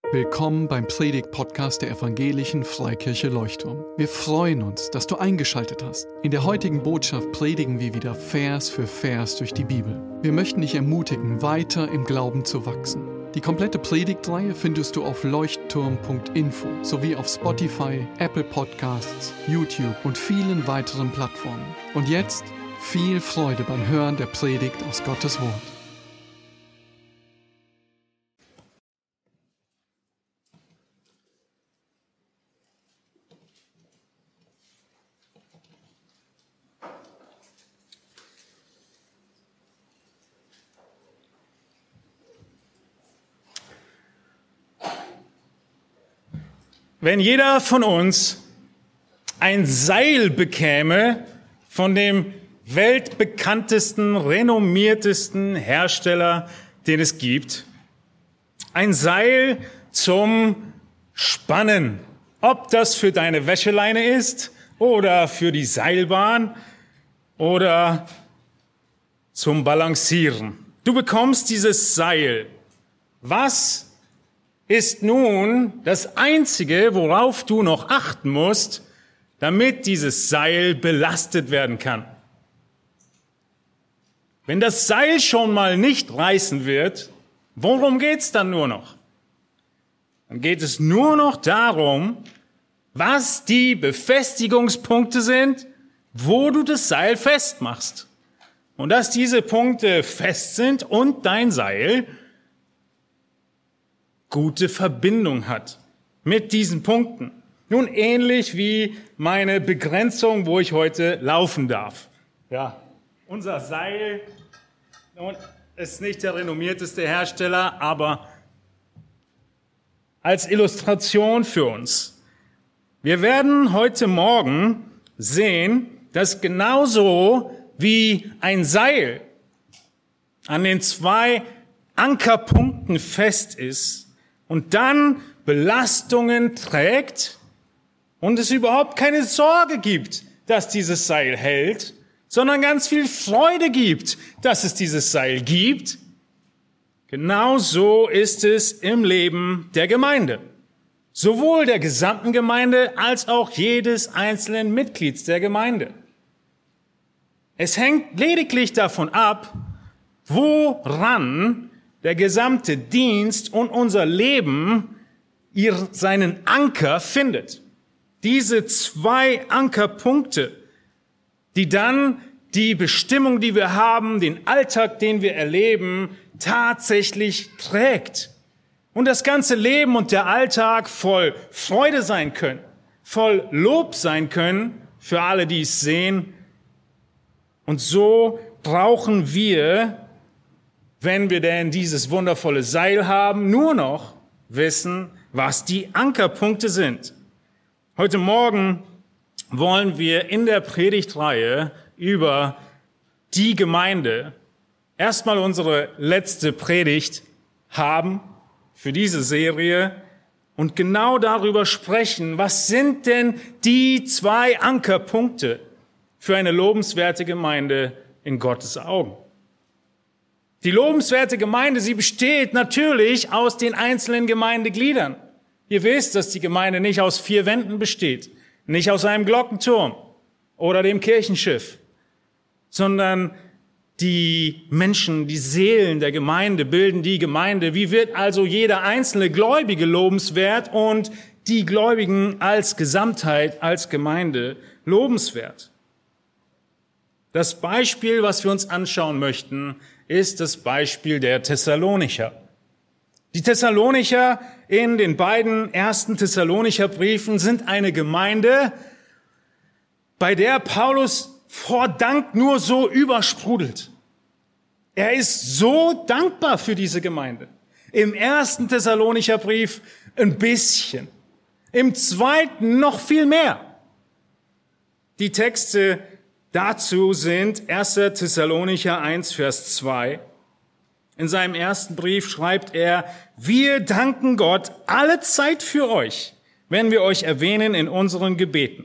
Willkommen beim Predigt-Podcast der Evangelischen Freikirche Leuchtturm. Wir freuen uns, dass du eingeschaltet hast. In der heutigen Botschaft predigen wir wieder Vers für Vers durch die Bibel. Wir möchten dich ermutigen, weiter im Glauben zu wachsen. Die komplette Predigtreihe findest du auf leuchtturm.info sowie auf Spotify, Apple Podcasts, YouTube und vielen weiteren Plattformen. Und jetzt viel Freude beim Hören der Predigt aus Gottes Wort. Wenn jeder von uns ein Seil bekäme von dem weltbekanntesten, renommiertesten Hersteller, den es gibt, ein Seil zum Spannen, ob das für deine Wäscheleine ist oder für die Seilbahn oder zum Balancieren. Du bekommst dieses Seil. Was ist nun das Einzige, worauf du noch achten musst, damit dieses Seil belastet werden kann? Wenn das Seil schon mal nicht reißen wird, worum geht's dann nur noch? Dann geht es nur noch darum, was die Befestigungspunkte sind, wo du das Seil festmachst. Und dass diese Punkte fest sind und dein Seil gute Verbindung hat mit diesen Punkten. Nun ähnlich wie meine Begrenzung, wo ich heute laufen darf. Ja, unser Seil ist nicht der renommierteste Hersteller, aber als Illustration für uns. Wir werden heute Morgen sehen, dass genauso wie ein Seil an den zwei Ankerpunkten fest ist, und dann Belastungen trägt und es überhaupt keine Sorge gibt, dass dieses Seil hält, sondern ganz viel Freude gibt, dass es dieses Seil gibt. Genauso ist es im Leben der Gemeinde. Sowohl der gesamten Gemeinde als auch jedes einzelnen Mitglieds der Gemeinde. Es hängt lediglich davon ab, woran der gesamte Dienst und unser Leben seinen Anker findet. Diese zwei Ankerpunkte, die dann die Bestimmung, die wir haben, den Alltag, den wir erleben, tatsächlich trägt. Und das ganze Leben und der Alltag voll Freude sein können, voll Lob sein können für alle, die es sehen. Und so brauchen wir, wenn wir denn dieses wundervolle Seil haben, nur noch wissen, was die Ankerpunkte sind. Heute Morgen wollen wir in der Predigtreihe über die Gemeinde erstmal unsere letzte Predigt haben für diese Serie und genau darüber sprechen, was sind denn die zwei Ankerpunkte für eine lobenswerte Gemeinde in Gottes Augen. Die lobenswerte Gemeinde, sie besteht natürlich aus den einzelnen Gemeindegliedern. Ihr wisst, dass die Gemeinde nicht aus 4 Wänden besteht, nicht aus einem Glockenturm oder dem Kirchenschiff, sondern die Menschen, die Seelen der Gemeinde bilden die Gemeinde. Wie wird also jeder einzelne Gläubige lobenswert und die Gläubigen als Gesamtheit, als Gemeinde lobenswert? Das Beispiel, was wir uns anschauen möchten, ist das Beispiel der Thessalonicher. Die Thessalonicher in den beiden ersten Thessalonicher Briefen sind eine Gemeinde, bei der Paulus vor Dank nur so übersprudelt. Er ist so dankbar für diese Gemeinde. Im ersten Thessalonicher Brief ein bisschen, im zweiten noch viel mehr. Die Texte dazu sind 1. Thessalonicher 1, Vers 2. In seinem ersten Brief schreibt er, wir danken Gott alle Zeit für euch, wenn wir euch erwähnen in unseren Gebeten.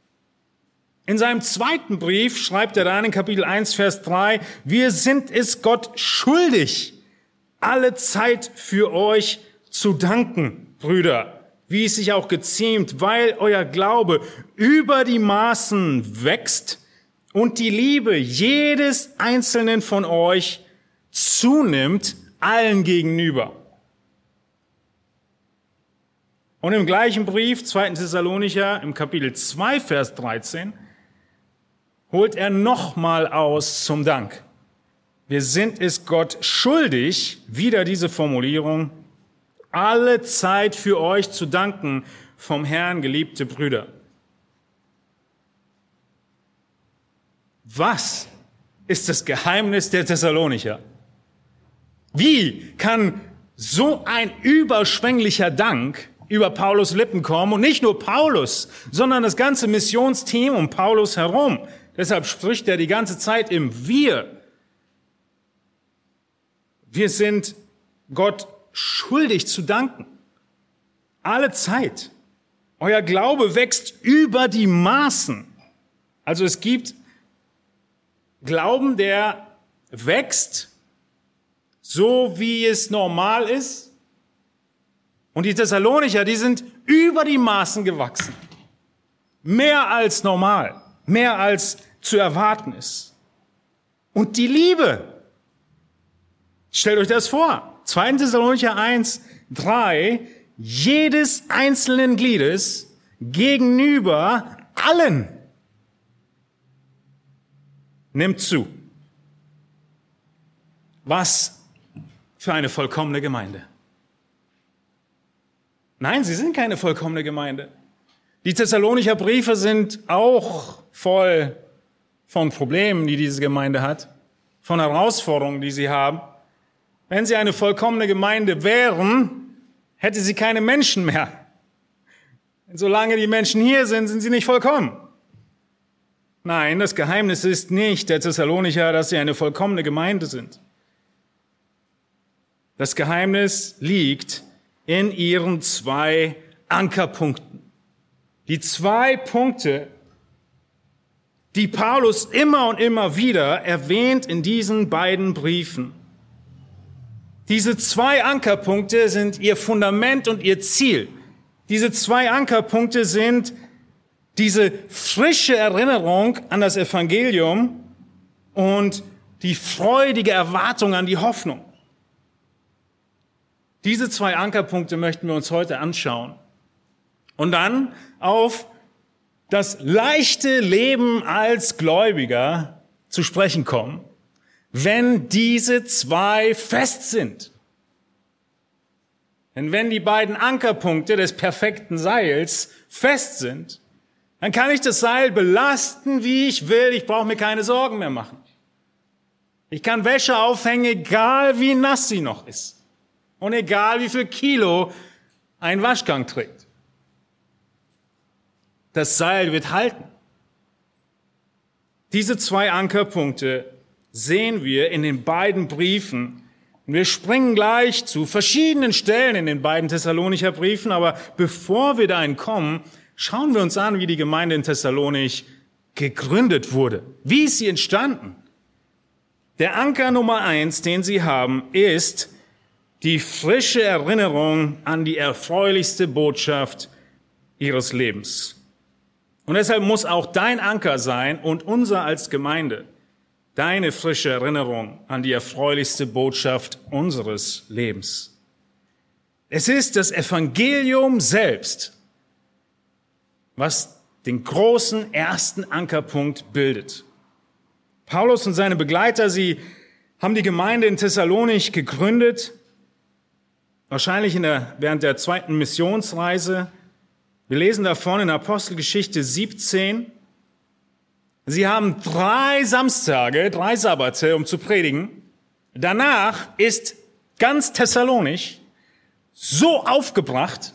In seinem zweiten Brief schreibt er dann in Kapitel 1, Vers 3, wir sind es Gott schuldig, alle Zeit für euch zu danken, Brüder, wie es sich auch geziemt, weil euer Glaube über die Maßen wächst und die Liebe jedes Einzelnen von euch zunimmt allen gegenüber. Und im gleichen Brief, 2. Thessalonicher, im Kapitel 2, Vers 13, holt er nochmal aus zum Dank. Wir sind es Gott schuldig, wieder diese Formulierung, alle Zeit für euch zu danken, vom Herrn geliebte Brüder. Was ist das Geheimnis der Thessalonicher? Wie kann so ein überschwänglicher Dank über Paulus' Lippen kommen? Und nicht nur Paulus, sondern das ganze Missionsteam um Paulus herum. Deshalb spricht er die ganze Zeit im Wir. Wir sind Gott schuldig zu danken. Alle Zeit. Euer Glaube wächst über die Maßen. Also es gibt Glauben, der wächst, so wie es normal ist. Und die Thessalonicher, die sind über die Maßen gewachsen. Mehr als normal, mehr als zu erwarten ist. Und die Liebe, stellt euch das vor, 2. Thessalonicher 1, 3, jedes einzelnen Gliedes gegenüber allen nimmt zu. Was für eine vollkommene Gemeinde. Nein, sie sind keine vollkommene Gemeinde. Die Thessalonicher Briefe sind auch voll von Problemen, die diese Gemeinde hat, von Herausforderungen, die sie haben. Wenn sie eine vollkommene Gemeinde wären, hätte sie keine Menschen mehr. Denn solange die Menschen hier sind, sind sie nicht vollkommen. Nein, das Geheimnis ist nicht der Thessalonicher, dass sie eine vollkommene Gemeinde sind. Das Geheimnis liegt in ihren 2 Ankerpunkten. Die 2 Punkte, die Paulus immer und immer wieder erwähnt in diesen beiden Briefen. Diese 2 Ankerpunkte sind ihr Fundament und ihr Ziel. Diese 2 Ankerpunkte sind diese frische Erinnerung an das Evangelium und die freudige Erwartung an die Hoffnung. Diese 2 Ankerpunkte möchten wir uns heute anschauen. Und dann auf das leichte Leben als Gläubiger zu sprechen kommen, wenn diese 2 fest sind. Denn wenn die beiden Ankerpunkte des perfekten Seils fest sind, dann kann ich das Seil belasten, wie ich will. Ich brauche mir keine Sorgen mehr machen. Ich kann Wäsche aufhängen, egal wie nass sie noch ist. Und egal wie viel Kilo ein Waschgang trägt. Das Seil wird halten. Diese 2 Ankerpunkte sehen wir in den beiden Briefen. Und wir springen gleich zu verschiedenen Stellen in den beiden Thessalonicher Briefen. Aber bevor wir dahin kommen, schauen wir uns an, wie die Gemeinde in Thessalonich gegründet wurde. Wie ist sie entstanden? Der Anker Nummer 1, den sie haben, ist die frische Erinnerung an die erfreulichste Botschaft ihres Lebens. Und deshalb muss auch dein Anker sein und unser als Gemeinde deine frische Erinnerung an die erfreulichste Botschaft unseres Lebens. Es ist das Evangelium selbst, was den großen ersten Ankerpunkt bildet. Paulus und seine Begleiter, sie haben die Gemeinde in Thessalonich gegründet, wahrscheinlich während der 2. Missionsreise. Wir lesen davon in Apostelgeschichte 17. Sie haben 3 Samstage, 3 Sabbate, um zu predigen. Danach ist ganz Thessalonich so aufgebracht,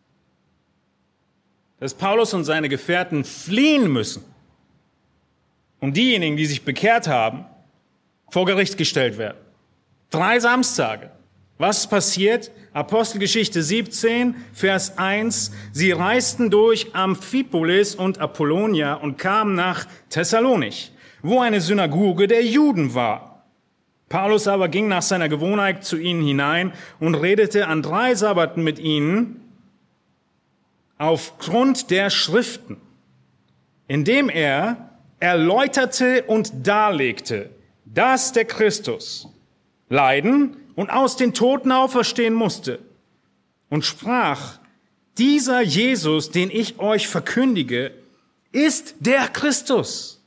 dass Paulus und seine Gefährten fliehen müssen. Und diejenigen, die sich bekehrt haben, vor Gericht gestellt werden. 3 Samstage. Was passiert? Apostelgeschichte 17, Vers 1. Sie reisten durch Amphipolis und Apollonia und kamen nach Thessalonich, wo eine Synagoge der Juden war. Paulus aber ging nach seiner Gewohnheit zu ihnen hinein und redete an 3 Sabbaten mit ihnen. aufgrund der Schriften, indem er erläuterte und darlegte, dass der Christus leiden und aus den Toten auferstehen musste, und sprach, dieser Jesus, den ich euch verkündige, ist der Christus.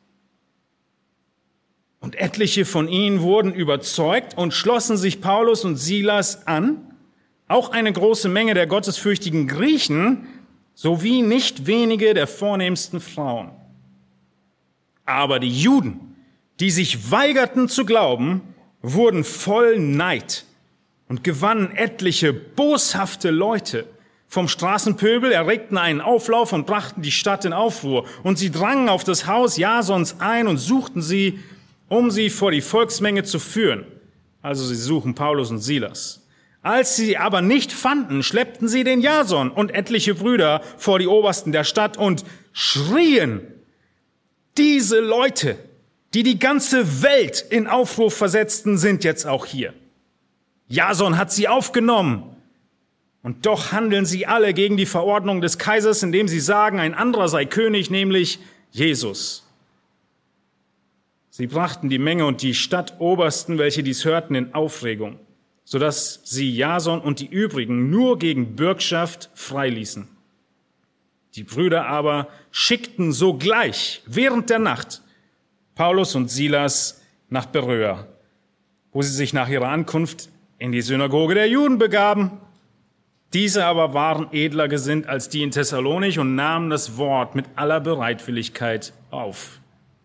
Und etliche von ihnen wurden überzeugt und schlossen sich Paulus und Silas an, auch eine große Menge der gottesfürchtigen Griechen, sowie nicht wenige der vornehmsten Frauen. Aber die Juden, die sich weigerten zu glauben, wurden voll Neid und gewannen etliche boshafte Leute vom Straßenpöbel, erregten einen Auflauf und brachten die Stadt in Aufruhr. Und sie drangen auf das Haus Jasons ein und suchten sie, um sie vor die Volksmenge zu führen. Also sie suchen Paulus und Silas. Als sie aber nicht fanden, schleppten sie den Jason und etliche Brüder vor die Obersten der Stadt und schrien, diese Leute, die die ganze Welt in Aufruhr versetzten, sind jetzt auch hier. Jason hat sie aufgenommen. Und doch handeln sie alle gegen die Verordnung des Kaisers, indem sie sagen, ein anderer sei König, nämlich Jesus. Sie brachten die Menge und die Stadtobersten, welche dies hörten, in Aufregung, sodass sie Jason und die übrigen nur gegen Bürgschaft freiließen. Die Brüder aber schickten sogleich während der Nacht Paulus und Silas nach Beröa, wo sie sich nach ihrer Ankunft in die Synagoge der Juden begaben. Diese aber waren edler gesinnt als die in Thessalonich und nahmen das Wort mit aller Bereitwilligkeit auf.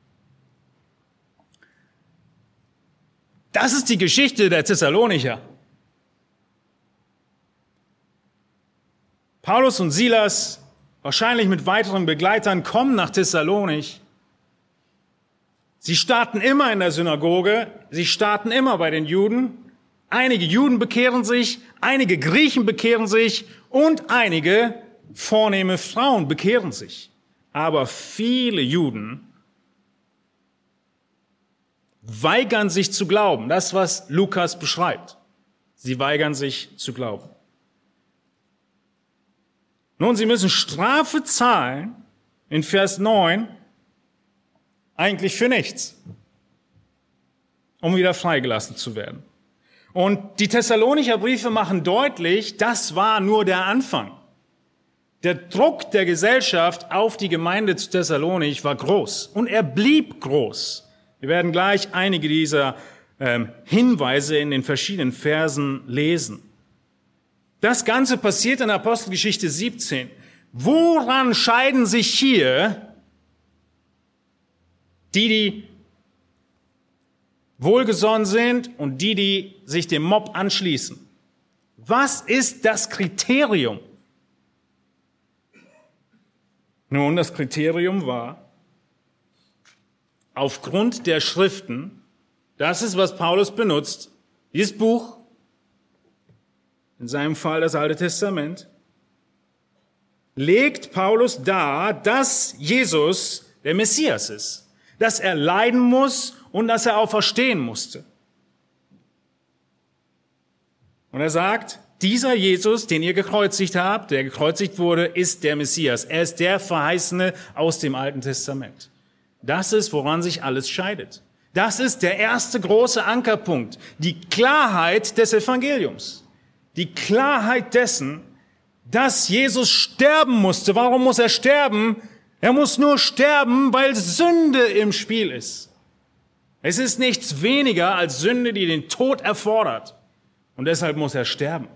Das ist die Geschichte der Thessalonicher. Paulus und Silas, wahrscheinlich mit weiteren Begleitern, kommen nach Thessalonich. Sie starten immer in der Synagoge, sie starten immer bei den Juden. Einige Juden bekehren sich, einige Griechen bekehren sich und einige vornehme Frauen bekehren sich. Aber viele Juden weigern sich zu glauben. Das, was Lukas beschreibt. Sie weigern sich zu glauben. Nun, sie müssen Strafe zahlen, in Vers 9, eigentlich für nichts, um wieder freigelassen zu werden. Und die Thessalonicher Briefe machen deutlich, das war nur der Anfang. Der Druck der Gesellschaft auf die Gemeinde zu Thessalonich war groß und er blieb groß. Wir werden gleich einige dieser Hinweise in den verschiedenen Versen lesen. Das Ganze passiert in Apostelgeschichte 17. Woran scheiden sich hier die wohlgesonnen sind und die sich dem Mob anschließen? Was ist das Kriterium? Nun, das Kriterium war, aufgrund der Schriften, das ist, was Paulus benutzt, dieses Buch, in seinem Fall das Alte Testament, legt Paulus dar, dass Jesus der Messias ist, dass er leiden muss und dass er auferstehen musste. Und er sagt, dieser Jesus, den ihr gekreuzigt habt, der gekreuzigt wurde, ist der Messias. Er ist der Verheißene aus dem Alten Testament. Das ist, woran sich alles scheidet. Das ist der erste große Ankerpunkt, die Klarheit des Evangeliums. Die Klarheit dessen, dass Jesus sterben musste. Warum muss er sterben? Er muss nur sterben, weil Sünde im Spiel ist. Es ist nichts weniger als Sünde, die den Tod erfordert. Und deshalb muss er sterben.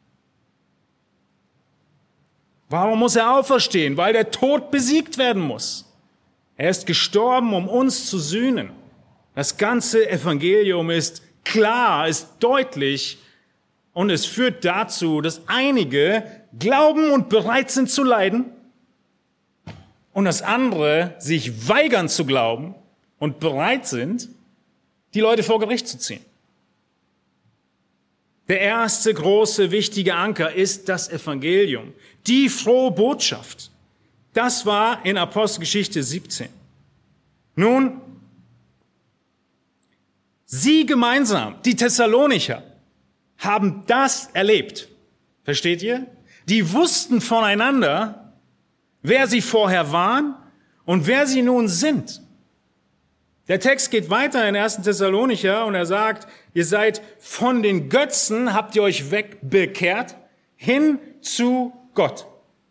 Warum muss er auferstehen? Weil der Tod besiegt werden muss. Er ist gestorben, um uns zu sühnen. Das ganze Evangelium ist klar, ist deutlich und es führt dazu, dass einige glauben und bereit sind zu leiden und dass andere sich weigern zu glauben und bereit sind, die Leute vor Gericht zu ziehen. Der erste große, wichtige Anker ist das Evangelium, die frohe Botschaft. Das war in Apostelgeschichte 17. Nun, sie gemeinsam, die Thessalonicher, haben das erlebt. Versteht ihr? Die wussten voneinander, wer sie vorher waren und wer sie nun sind. Der Text geht weiter in 1. Thessalonicher und er sagt, ihr seid von den Götzen, habt ihr euch wegbekehrt, hin zu Gott.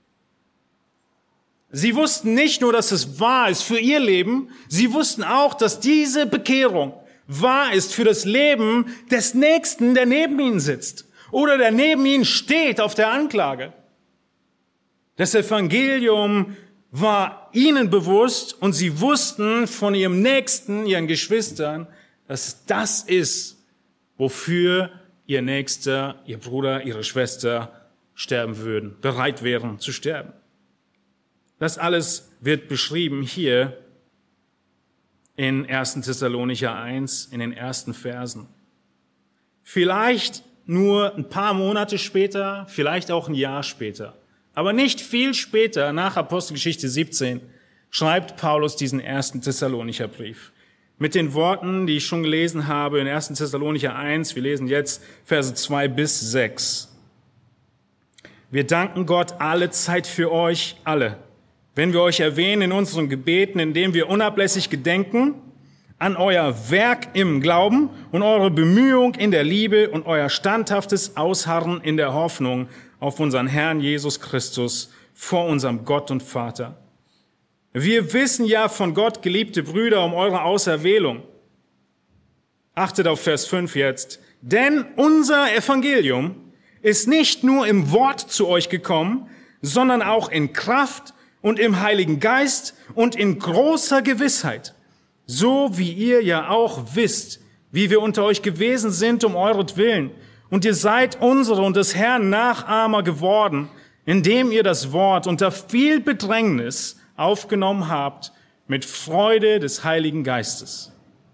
Sie wussten nicht nur, dass es wahr ist für ihr Leben, sie wussten auch, dass diese Bekehrung wahr ist für das Leben des Nächsten, der neben ihnen sitzt oder der neben ihnen steht auf der Anklage. Das Evangelium war ihnen bewusst und sie wussten von ihrem Nächsten, ihren Geschwistern, dass das ist, wofür ihr Nächster, ihr Bruder, ihre Schwester sterben würden, bereit wären zu sterben. Das alles wird beschrieben hier in 1. Thessalonicher 1, in den ersten Versen. Vielleicht nur ein paar Monate später, vielleicht auch ein Jahr später. Aber nicht viel später, nach Apostelgeschichte 17, schreibt Paulus diesen 1. Thessalonicher Brief. Mit den Worten, die ich schon gelesen habe in 1. Thessalonicher 1, wir lesen jetzt Verse 2 bis 6. Wir danken Gott alle Zeit für euch alle, wenn wir euch erwähnen in unseren Gebeten, indem wir unablässig gedenken an euer Werk im Glauben und eure Bemühung in der Liebe und euer standhaftes Ausharren in der Hoffnung auf unseren Herrn Jesus Christus vor unserem Gott und Vater. Wir wissen ja von Gott, geliebte Brüder, um eure Auserwählung. Achtet auf Vers 5 jetzt. Denn unser Evangelium ist nicht nur im Wort zu euch gekommen, sondern auch in Kraft und im Heiligen Geist und in großer Gewissheit. So wie ihr ja auch wisst, wie wir unter euch gewesen sind um euretwillen. Und ihr seid unsere und des Herrn Nachahmer geworden, indem ihr das Wort unter viel Bedrängnis aufgenommen habt mit Freude des Heiligen Geistes.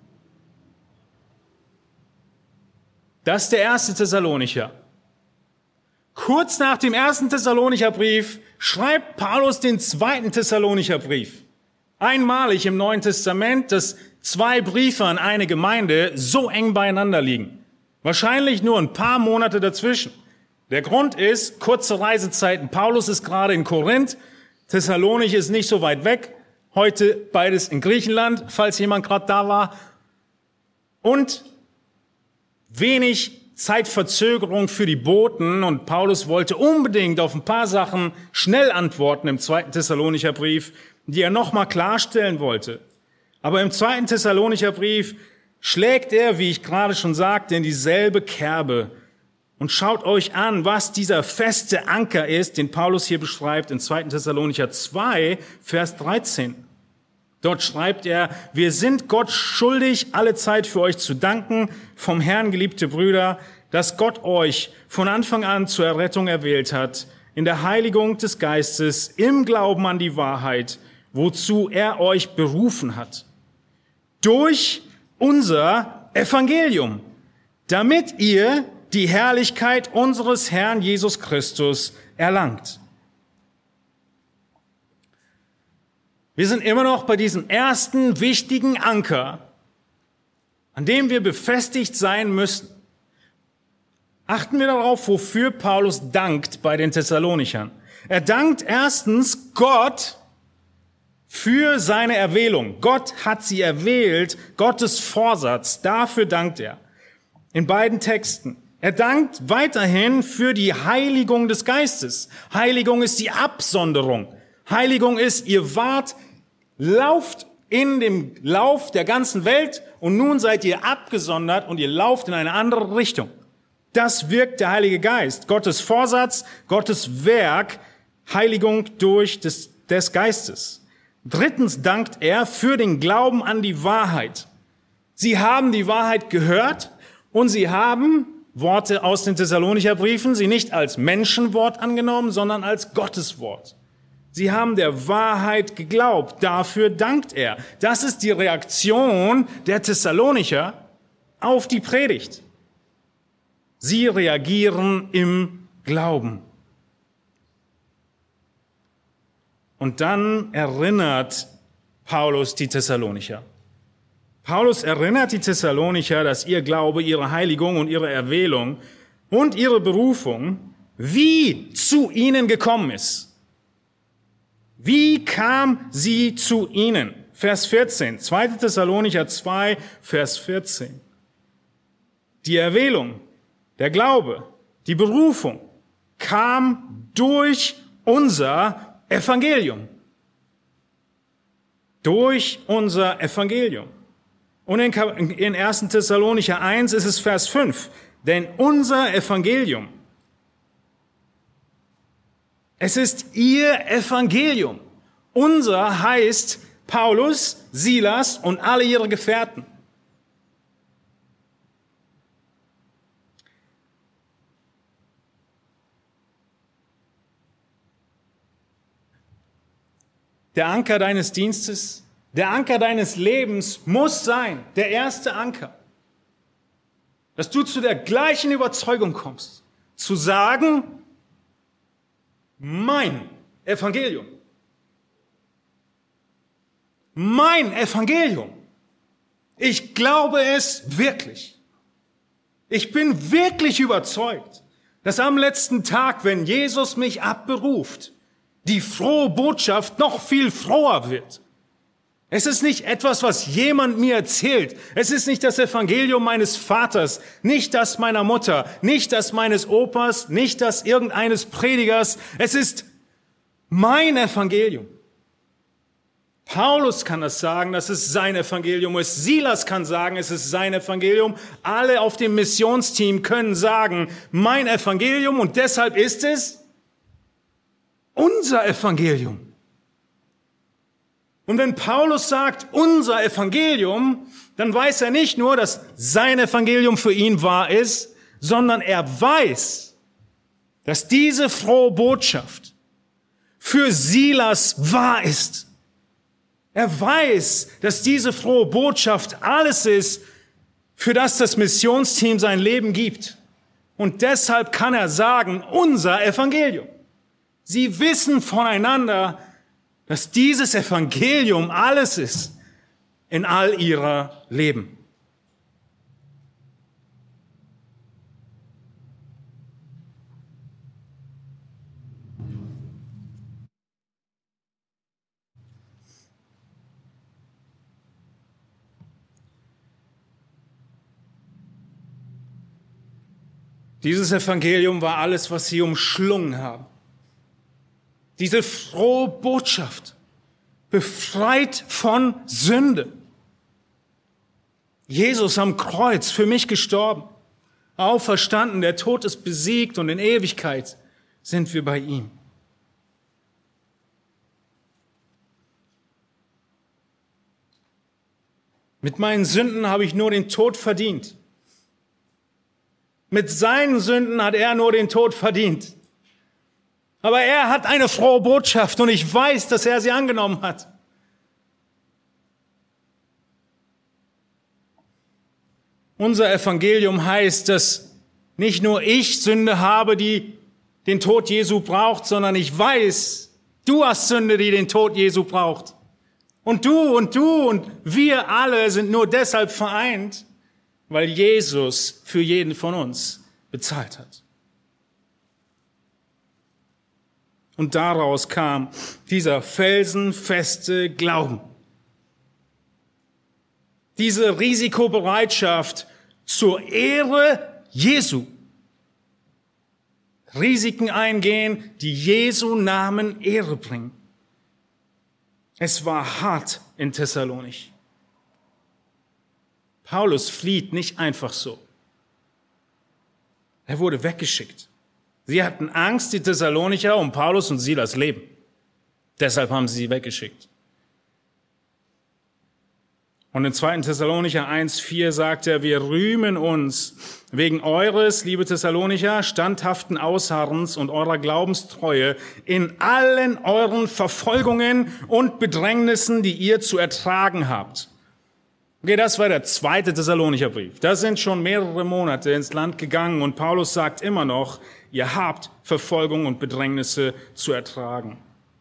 Das ist der 1. Thessalonicher. Kurz nach dem 1. Thessalonicher Brief schreibt Paulus den 2. Thessalonicher Brief. Einmalig im Neuen Testament, dass zwei Briefe an eine Gemeinde so eng beieinander liegen. Wahrscheinlich nur ein paar Monate dazwischen. Der Grund ist, kurze Reisezeiten. Paulus ist gerade in Korinth, Thessalonich ist nicht so weit weg. Heute beides in Griechenland, falls jemand gerade da war. Und wenig Zeitverzögerung für die Boten. Und Paulus wollte unbedingt auf ein paar Sachen schnell antworten im 2. Thessalonicher Brief, die er nochmal klarstellen wollte. Aber im 2. Thessalonicher Brief schlägt er, wie ich gerade schon sagte, in dieselbe Kerbe. Und schaut euch an, was dieser feste Anker ist, den Paulus hier beschreibt in 2. Thessalonicher 2, Vers 13. Dort schreibt er, wir sind Gott schuldig, alle Zeit für euch zu danken, vom Herrn, geliebte Brüder, dass Gott euch von Anfang an zur Errettung erwählt hat, in der Heiligung des Geistes, im Glauben an die Wahrheit, wozu er euch berufen hat. Durch unser Evangelium, damit ihr die Herrlichkeit unseres Herrn Jesus Christus erlangt. Wir sind immer noch bei diesem ersten wichtigen Anker, an dem wir befestigt sein müssen. Achten wir darauf, wofür Paulus dankt bei den Thessalonichern. Er dankt erstens Gott für seine Erwählung. Gott hat sie erwählt, Gottes Vorsatz, dafür dankt er. In beiden Texten. Er dankt weiterhin für die Heiligung des Geistes. Heiligung ist die Absonderung. Heiligung ist, ihr lauft in dem Lauf der ganzen Welt und nun seid ihr abgesondert und ihr lauft in eine andere Richtung. Das wirkt der Heilige Geist. Gottes Vorsatz, Gottes Werk, Heiligung durch des Geistes. Drittens dankt er für den Glauben an die Wahrheit. Sie haben die Wahrheit gehört und sie haben Worte aus den Thessalonicher Briefen, sie nicht als Menschenwort angenommen, sondern als Gottes Wort. Sie haben der Wahrheit geglaubt, dafür dankt er. Das ist die Reaktion der Thessalonicher auf die Predigt. Sie reagieren im Glauben. Und dann erinnert Paulus die Thessalonicher. Paulus erinnert die Thessalonicher, dass ihr Glaube, ihre Heiligung und ihre Erwählung und ihre Berufung wie zu ihnen gekommen ist. Wie kam sie zu ihnen? Vers 14, 2. Thessalonicher 2, Vers 14. Die Erwählung, der Glaube, die Berufung kam durch unser Evangelium. Durch unser Evangelium. Und in 1. Thessalonicher 1 ist es Vers 5. Denn unser Evangelium, es ist ihr Evangelium. Unser heißt Paulus, Silas und alle ihre Gefährten. Der Anker deines Dienstes, der Anker deines Lebens muss sein, der erste Anker, dass du zu der gleichen Überzeugung kommst, zu sagen, mein Evangelium. Mein Evangelium. Ich glaube es wirklich. Ich bin wirklich überzeugt, dass am letzten Tag, wenn Jesus mich abberuft, die frohe Botschaft noch viel froher wird. Es ist nicht etwas, was jemand mir erzählt. Es ist nicht das Evangelium meines Vaters, nicht das meiner Mutter, nicht das meines Opas, nicht das irgendeines Predigers. Es ist mein Evangelium. Paulus kann das sagen, dass es sein Evangelium ist. Silas kann sagen, es ist sein Evangelium. Alle auf dem Missionsteam können sagen, mein Evangelium, und deshalb ist es unser Evangelium. Und wenn Paulus sagt, unser Evangelium, dann weiß er nicht nur, dass sein Evangelium für ihn wahr ist, sondern er weiß, dass diese frohe Botschaft für Silas wahr ist. Er weiß, dass diese frohe Botschaft alles ist, für das das Missionsteam sein Leben gibt. Und deshalb kann er sagen, unser Evangelium. Sie wissen voneinander, dass dieses Evangelium alles ist in all ihrer Leben. Dieses Evangelium war alles, was sie umschlungen haben. Diese frohe Botschaft, befreit von Sünde. Jesus am Kreuz, für mich gestorben, auferstanden, der Tod ist besiegt und in Ewigkeit sind wir bei ihm. Mit meinen Sünden habe ich nur den Tod verdient. Mit seinen Sünden hat er nur den Tod verdient. Aber er hat eine frohe Botschaft und ich weiß, dass er sie angenommen hat. Unser Evangelium heißt, dass nicht nur ich Sünde habe, die den Tod Jesu braucht, sondern ich weiß, du hast Sünde, die den Tod Jesu braucht. Und du und wir alle sind nur deshalb vereint, weil Jesus für jeden von uns bezahlt hat. Und daraus kam dieser felsenfeste Glauben. Diese Risikobereitschaft zur Ehre Jesu. Risiken eingehen, die Jesu Namen Ehre bringen. Es war hart in Thessalonich. Paulus flieht nicht einfach so. Er wurde weggeschickt. Sie hatten Angst, die Thessalonicher, um Paulus und Silas Leben. Deshalb haben sie weggeschickt. Und in 2. Thessalonicher 1,4 sagt er, wir rühmen uns wegen eures, liebe Thessalonicher, standhaften Ausharrens und eurer Glaubenstreue in allen euren Verfolgungen und Bedrängnissen, die ihr zu ertragen habt. Okay, das war der 2. Thessalonicher Brief. Da sind schon mehrere Monate ins Land gegangen und Paulus sagt immer noch, ihr habt Verfolgung und Bedrängnisse zu ertragen.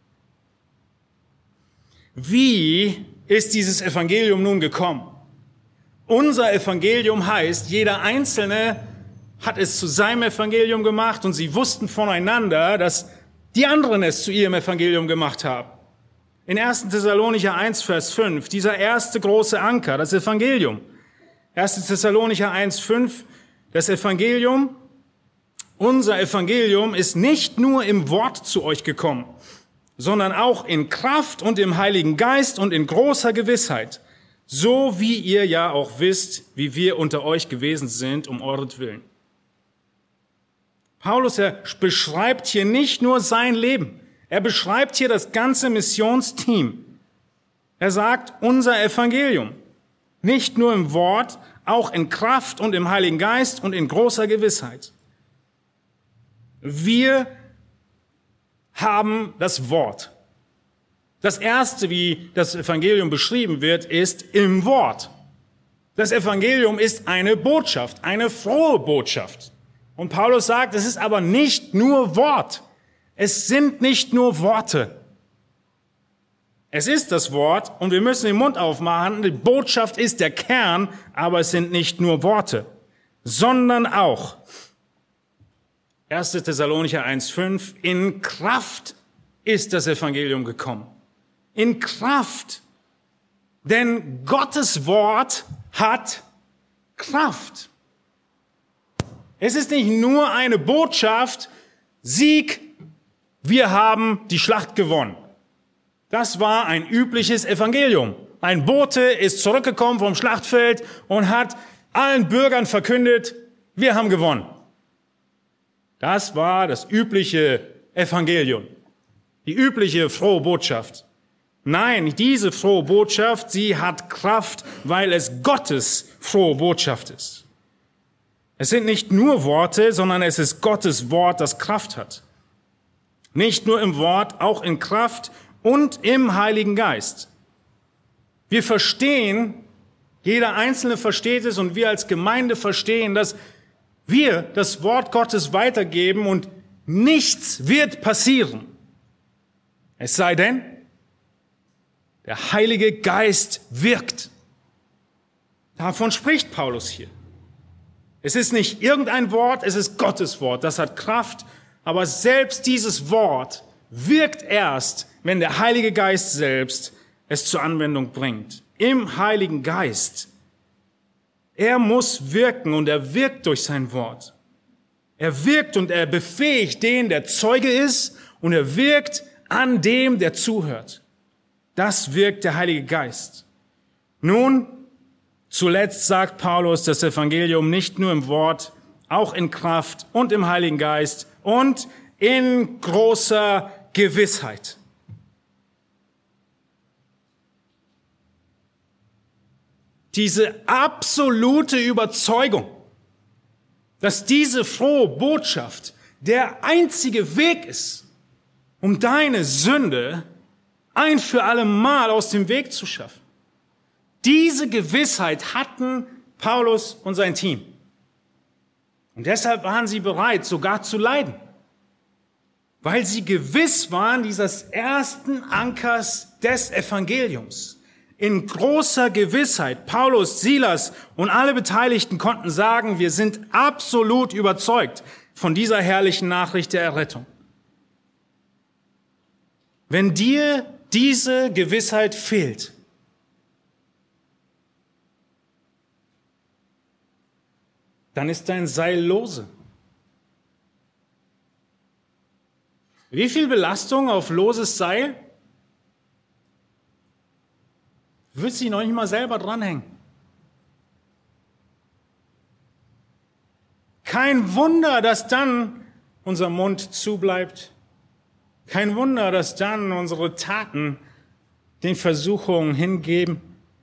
Wie ist dieses Evangelium nun gekommen? Unser Evangelium heißt, jeder Einzelne hat es zu seinem Evangelium gemacht und sie wussten voneinander, dass die anderen es zu ihrem Evangelium gemacht haben. In 1. Thessalonicher 1, Vers 5, dieser erste große Anker, das Evangelium. 1. Thessalonicher 1, 5, das Evangelium, unser Evangelium ist nicht nur im Wort zu euch gekommen, sondern auch in Kraft und im Heiligen Geist und in großer Gewissheit, so wie ihr ja auch wisst, wie wir unter euch gewesen sind, um euretwillen. Paulus, er beschreibt hier nicht nur sein Leben, er beschreibt hier das ganze Missionsteam. Er sagt, unser Evangelium, nicht nur im Wort, auch in Kraft und im Heiligen Geist und in großer Gewissheit. Wir haben das Wort. Das erste, wie das Evangelium beschrieben wird, ist im Wort. Das Evangelium ist eine Botschaft, eine frohe Botschaft. Und Paulus sagt, es ist aber nicht nur Wort. Es sind nicht nur Worte. Es ist das Wort und wir müssen den Mund aufmachen. Die Botschaft ist der Kern, aber es sind nicht nur Worte, sondern auch 1. Thessalonicher 1,5, in Kraft ist das Evangelium gekommen. In Kraft. Denn Gottes Wort hat Kraft. Es ist nicht nur eine Botschaft, Sieg, wir haben die Schlacht gewonnen. Das war ein übliches Evangelium. Ein Bote ist zurückgekommen vom Schlachtfeld und hat allen Bürgern verkündet, wir haben gewonnen. Das war das übliche Evangelium, die übliche frohe Botschaft. Nein, diese frohe Botschaft, sie hat Kraft, weil es Gottes frohe Botschaft ist. Es sind nicht nur Worte, sondern es ist Gottes Wort, das Kraft hat. Nicht nur im Wort, auch in Kraft und im Heiligen Geist. Wir verstehen, jeder Einzelne versteht es und wir als Gemeinde verstehen, dass wir das Wort Gottes weitergeben und nichts wird passieren. Es sei denn, der Heilige Geist wirkt. Davon spricht Paulus hier. Es ist nicht irgendein Wort, es ist Gottes Wort. Das hat Kraft, aber selbst dieses Wort wirkt erst, wenn der Heilige Geist selbst es zur Anwendung bringt. Im Heiligen Geist. Er muss wirken und er wirkt durch sein Wort. Er wirkt und er befähigt den, der Zeuge ist, und er wirkt an dem, der zuhört. Das wirkt der Heilige Geist. Nun, zuletzt sagt Paulus das Evangelium nicht nur im Wort, auch in Kraft und im Heiligen Geist und in großer Gewissheit. Diese absolute Überzeugung, dass diese frohe Botschaft der einzige Weg ist, um deine Sünde ein für alle Mal aus dem Weg zu schaffen. Diese Gewissheit hatten Paulus und sein Team. Und deshalb waren sie bereit, sogar zu leiden, weil sie gewiss waren dieses ersten Ankers des Evangeliums. In großer Gewissheit, Paulus, Silas und alle Beteiligten konnten sagen, wir sind absolut überzeugt von dieser herrlichen Nachricht der Errettung. Wenn dir diese Gewissheit fehlt, dann ist dein Seil lose. Wie viel Belastung auf loses Seil? Du willst dich noch nicht mal selber dranhängen. Kein Wunder, dass dann unser Mund zubleibt. Kein Wunder, dass dann unsere Taten den Versuchungen hingeben.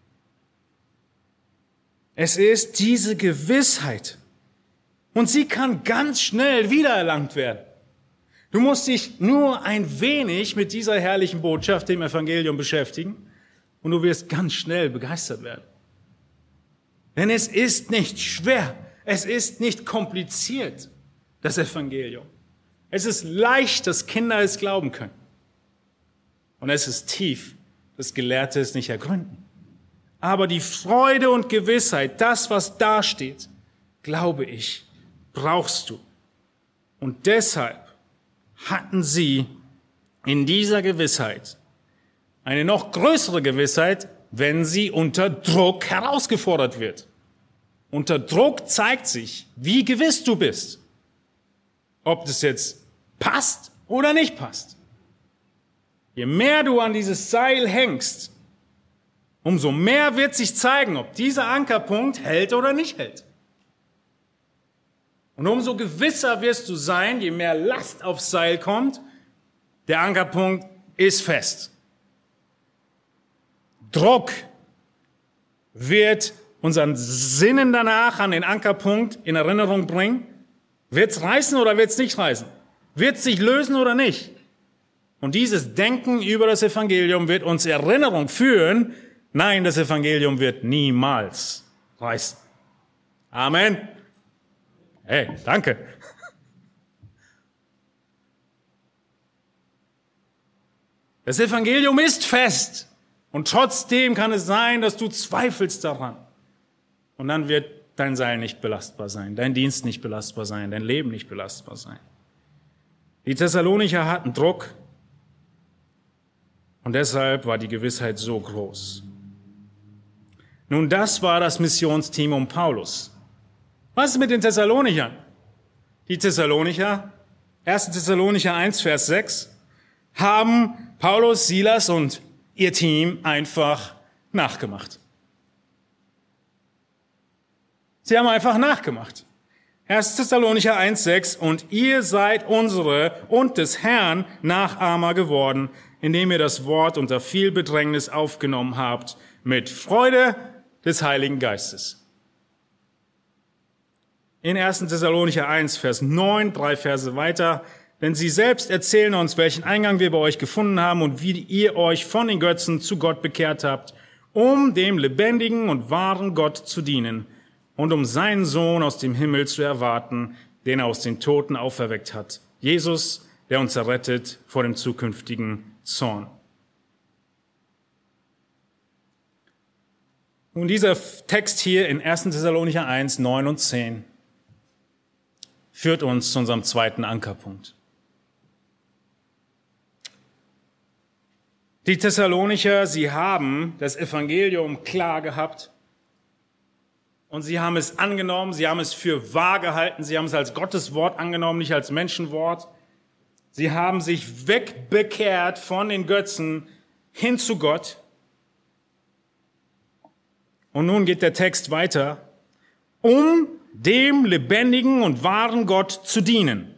Es ist diese Gewissheit. Und sie kann ganz schnell wiedererlangt werden. Du musst dich nur ein wenig mit dieser herrlichen Botschaft, dem Evangelium, beschäftigen. Und du wirst ganz schnell begeistert werden. Denn es ist nicht schwer, es ist nicht kompliziert, das Evangelium. Es ist leicht, dass Kinder es glauben können. Und es ist tief, dass Gelehrte es nicht ergründen. Aber die Freude und Gewissheit, das, was da steht, glaube ich, brauchst du. Und deshalb hatten sie in dieser Gewissheit eine noch größere Gewissheit, wenn sie unter Druck herausgefordert wird. Unter Druck zeigt sich, wie gewiss du bist. Ob das jetzt passt oder nicht passt. Je mehr du an dieses Seil hängst, umso mehr wird sich zeigen, ob dieser Ankerpunkt hält oder nicht hält. Und umso gewisser wirst du sein, je mehr Last aufs Seil kommt, der Ankerpunkt ist fest. Druck wird unseren Sinnen danach an den Ankerpunkt in Erinnerung bringen. Wird es reißen oder wird es nicht reißen? Wird es sich lösen oder nicht? Und dieses Denken über das Evangelium wird uns Erinnerung führen, nein, das Evangelium wird niemals reißen. Amen. Hey, danke. Das Evangelium ist fest. Und trotzdem kann es sein, dass du zweifelst daran. Und dann wird dein Seil nicht belastbar sein, dein Dienst nicht belastbar sein, dein Leben nicht belastbar sein. Die Thessalonicher hatten Druck und deshalb war die Gewissheit so groß. Nun, das war das Missionsteam um Paulus. Was ist mit den Thessalonichern? Die Thessalonicher, 1. Thessalonicher 1, Vers 6, haben Paulus, Silas und ihr Team einfach nachgemacht. Sie haben einfach nachgemacht. 1. Thessalonicher 1,6 und ihr seid unsere und des Herrn Nachahmer geworden, indem ihr das Wort unter viel Bedrängnis aufgenommen habt, mit Freude des Heiligen Geistes. In 1. Thessalonicher 1, Vers 9, 3 Verse weiter, denn sie selbst erzählen uns, welchen Eingang wir bei euch gefunden haben und wie ihr euch von den Götzen zu Gott bekehrt habt, um dem lebendigen und wahren Gott zu dienen und um seinen Sohn aus dem Himmel zu erwarten, den er aus den Toten auferweckt hat. Jesus, der uns errettet vor dem zukünftigen Zorn. Nun, dieser Text hier in 1. Thessalonicher 1, 9 und 10 führt uns zu unserem zweiten Ankerpunkt. Die Thessalonicher, sie haben das Evangelium klar gehabt und sie haben es angenommen, sie haben es für wahr gehalten, sie haben es als Gottes Wort angenommen, nicht als Menschenwort. Sie haben sich wegbekehrt von den Götzen hin zu Gott. Und nun geht der Text weiter, um dem lebendigen und wahren Gott zu dienen.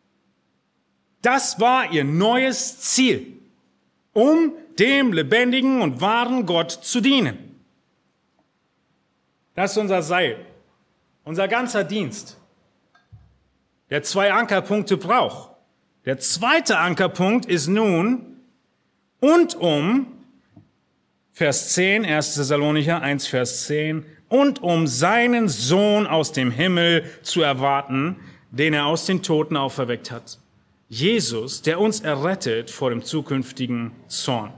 Das war ihr neues Ziel. Um dem lebendigen und wahren Gott zu dienen. Das ist unser Seil, unser ganzer Dienst, der 2 Ankerpunkte braucht. Der zweite Ankerpunkt ist nun, und um, Vers 10, 1. Thessalonicher 1, Vers 10, und um seinen Sohn aus dem Himmel zu erwarten, den er aus den Toten auferweckt hat. Jesus, der uns errettet vor dem zukünftigen Zorn.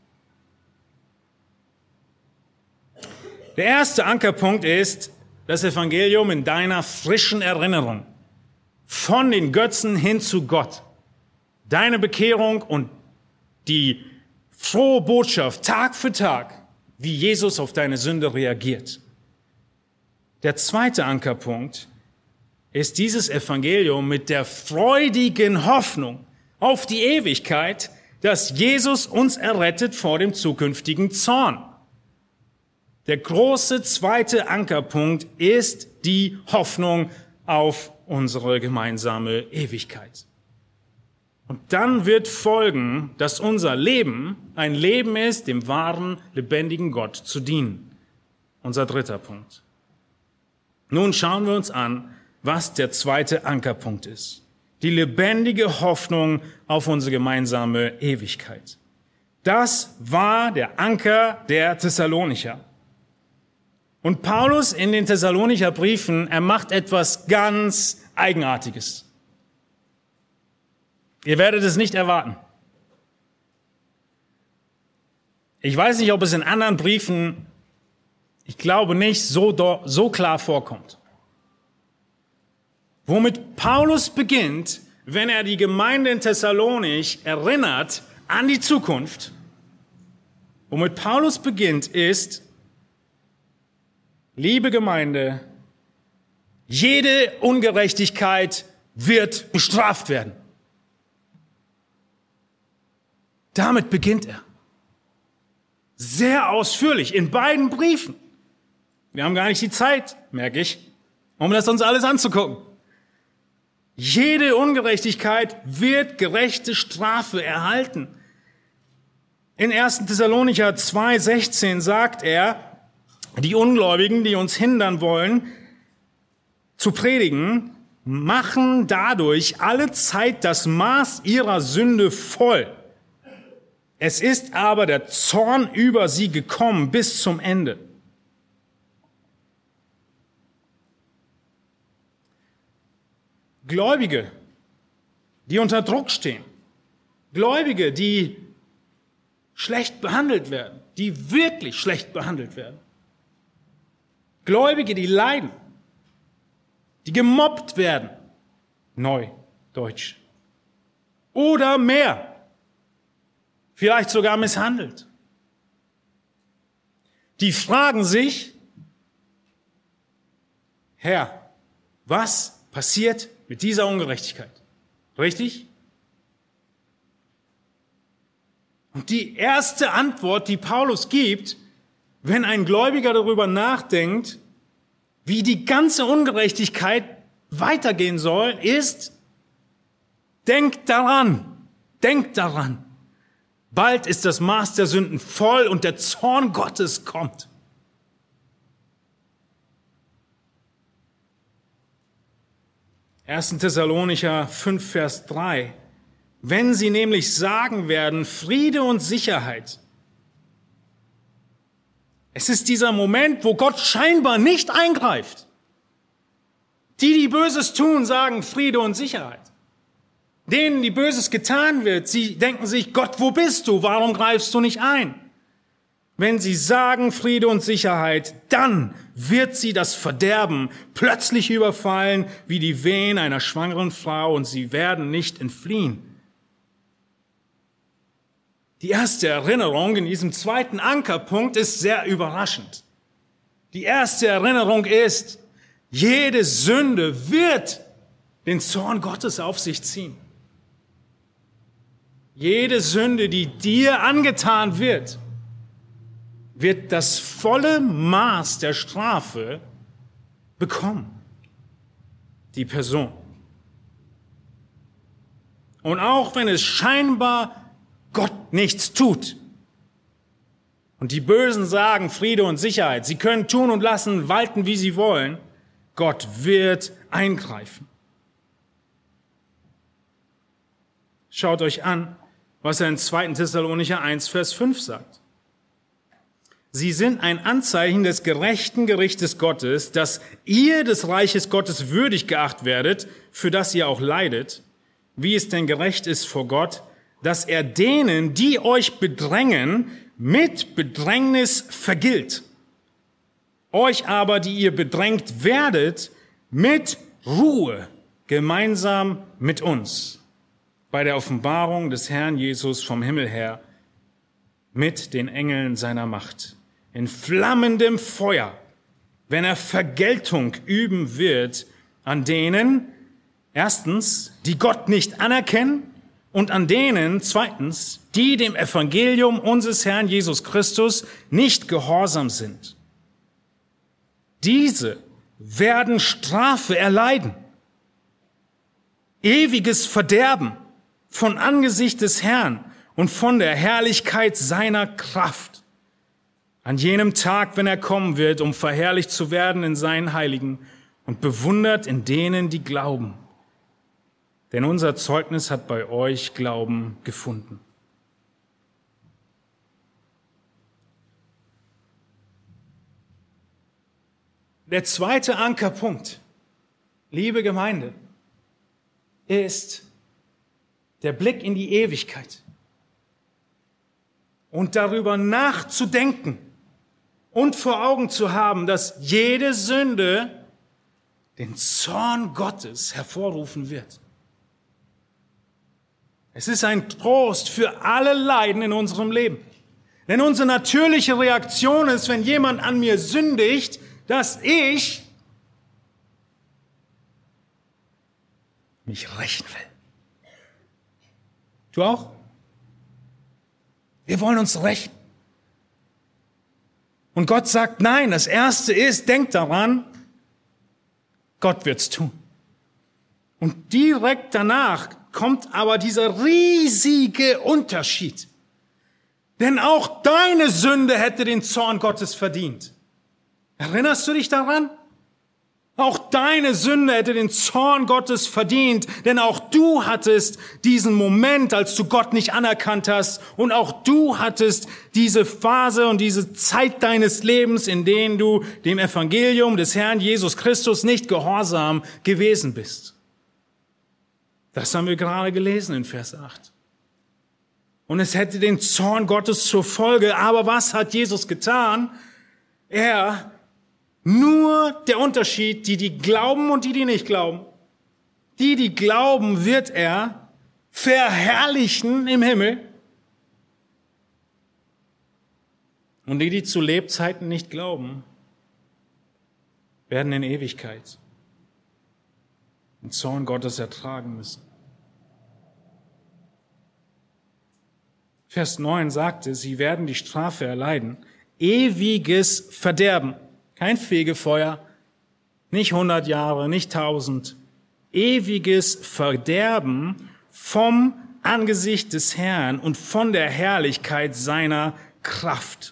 Der erste Ankerpunkt ist das Evangelium in deiner frischen Erinnerung. Von den Götzen hin zu Gott. Deine Bekehrung und die frohe Botschaft Tag für Tag, wie Jesus auf deine Sünde reagiert. Der zweite Ankerpunkt ist dieses Evangelium mit der freudigen Hoffnung auf die Ewigkeit, dass Jesus uns errettet vor dem zukünftigen Zorn. Der große zweite Ankerpunkt ist die Hoffnung auf unsere gemeinsame Ewigkeit. Und dann wird folgen, dass unser Leben ein Leben ist, dem wahren, lebendigen Gott zu dienen. Unser dritter Punkt. Nun schauen wir uns an, was der zweite Ankerpunkt ist. Die lebendige Hoffnung auf unsere gemeinsame Ewigkeit. Das war der Anker der Thessalonicher. Und Paulus in den Thessalonicher Briefen, er macht etwas ganz Eigenartiges. Ihr werdet es nicht erwarten. Ich weiß nicht, ob es in anderen Briefen, ich glaube nicht, so klar vorkommt. Womit Paulus beginnt, wenn er die Gemeinde in Thessalonich erinnert an die Zukunft, Womit Paulus beginnt, ist, liebe Gemeinde, jede Ungerechtigkeit wird bestraft werden. Damit beginnt er. Sehr ausführlich in beiden Briefen. Wir haben gar nicht die Zeit, merke ich, um das uns alles anzugucken. Jede Ungerechtigkeit wird gerechte Strafe erhalten. In 1. Thessalonicher 2,16 sagt er, die Ungläubigen, die uns hindern wollen, zu predigen, machen dadurch alle Zeit das Maß ihrer Sünde voll. Es ist aber der Zorn über sie gekommen bis zum Ende. Gläubige, die unter Druck stehen, Gläubige, die schlecht behandelt werden, die wirklich schlecht behandelt werden, Gläubige, die leiden, die gemobbt werden, Neudeutsch, oder mehr, vielleicht sogar misshandelt. Die fragen sich, Herr, was passiert mit dieser Ungerechtigkeit? Richtig? Und die erste Antwort, die Paulus gibt, wenn ein Gläubiger darüber nachdenkt, wie die ganze Ungerechtigkeit weitergehen soll, ist, denkt daran, bald ist das Maß der Sünden voll und der Zorn Gottes kommt. Ersten Thessalonicher 5, Vers 3. Wenn sie nämlich sagen werden, Friede und Sicherheit. Es ist dieser Moment, wo Gott scheinbar nicht eingreift. Die Böses tun, sagen Friede und Sicherheit. Denen, die Böses getan wird, sie denken sich, Gott, wo bist du? Warum greifst du nicht ein? Wenn sie sagen Friede und Sicherheit, dann wird sie das Verderben plötzlich überfallen, wie die Wehen einer schwangeren Frau, und sie werden nicht entfliehen. Die erste Erinnerung in diesem zweiten Ankerpunkt ist sehr überraschend. Die erste Erinnerung ist, jede Sünde wird den Zorn Gottes auf sich ziehen. Jede Sünde, die dir angetan wird, wird das volle Maß der Strafe bekommen. Die Person. Und auch wenn es scheinbar Gott nichts tut und die Bösen sagen Friede und Sicherheit, sie können tun und lassen, walten, wie sie wollen, Gott wird eingreifen. Schaut euch an, was er in 2. Thessalonicher 1, Vers 5 sagt. Sie sind ein Anzeichen des gerechten Gerichtes Gottes, dass ihr des Reiches Gottes würdig geachtet werdet, für das ihr auch leidet, wie es denn gerecht ist vor Gott, dass er denen, die euch bedrängen, mit Bedrängnis vergilt. Euch aber, die ihr bedrängt werdet, mit Ruhe gemeinsam mit uns bei der Offenbarung des Herrn Jesus vom Himmel her mit den Engeln seiner Macht. In flammendem Feuer, wenn er Vergeltung üben wird an denen, erstens, die Gott nicht anerkennen, und an denen, zweitens, die dem Evangelium unseres Herrn Jesus Christus nicht gehorsam sind. Diese werden Strafe erleiden, ewiges Verderben von Angesicht des Herrn und von der Herrlichkeit seiner Kraft. An jenem Tag, wenn er kommen wird, um verherrlicht zu werden in seinen Heiligen und bewundert in denen, die glauben. Denn unser Zeugnis hat bei euch Glauben gefunden. Der zweite Ankerpunkt, liebe Gemeinde, ist der Blick in die Ewigkeit und darüber nachzudenken und vor Augen zu haben, dass jede Sünde den Zorn Gottes hervorrufen wird. Es ist ein Trost für alle Leiden in unserem Leben. Denn unsere natürliche Reaktion ist, wenn jemand an mir sündigt, dass ich mich rächen will. Du auch? Wir wollen uns rächen. Und Gott sagt, nein, das Erste ist, denk daran, Gott wird's tun. Und direkt danach kommt aber dieser riesige Unterschied. Denn auch deine Sünde hätte den Zorn Gottes verdient. Erinnerst du dich daran? Auch deine Sünde hätte den Zorn Gottes verdient, denn auch du hattest diesen Moment, als du Gott nicht anerkannt hast, und auch du hattest diese Phase und diese Zeit deines Lebens, in denen du dem Evangelium des Herrn Jesus Christus nicht gehorsam gewesen bist. Das haben wir gerade gelesen in Vers 8. Und es hätte den Zorn Gottes zur Folge. Aber was hat Jesus getan? Nur der Unterschied, die glauben und die nicht glauben. Die glauben, wird er verherrlichen im Himmel. Und die zu Lebzeiten nicht glauben, werden in Ewigkeit den Zorn Gottes ertragen müssen. Vers 9 sagte, sie werden die Strafe erleiden. Ewiges Verderben. Kein Fegefeuer, nicht 100 Jahre, nicht 1000. Ewiges Verderben vom Angesicht des Herrn und von der Herrlichkeit seiner Kraft.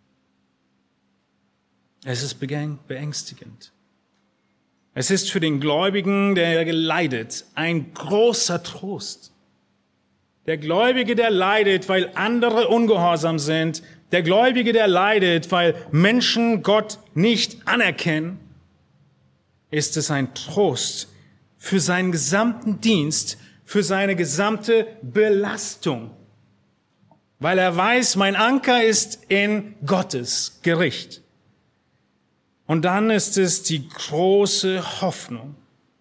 Es ist beängstigend. Es ist für den Gläubigen, der leidet, ein großer Trost. Der Gläubige, der leidet, weil andere ungehorsam sind. Der Gläubige, der leidet, weil Menschen Gott nicht anerkennen. Ist es ein Trost für seinen gesamten Dienst, für seine gesamte Belastung. Weil er weiß, mein Anker ist in Gottes Gericht. Und dann ist es die große Hoffnung.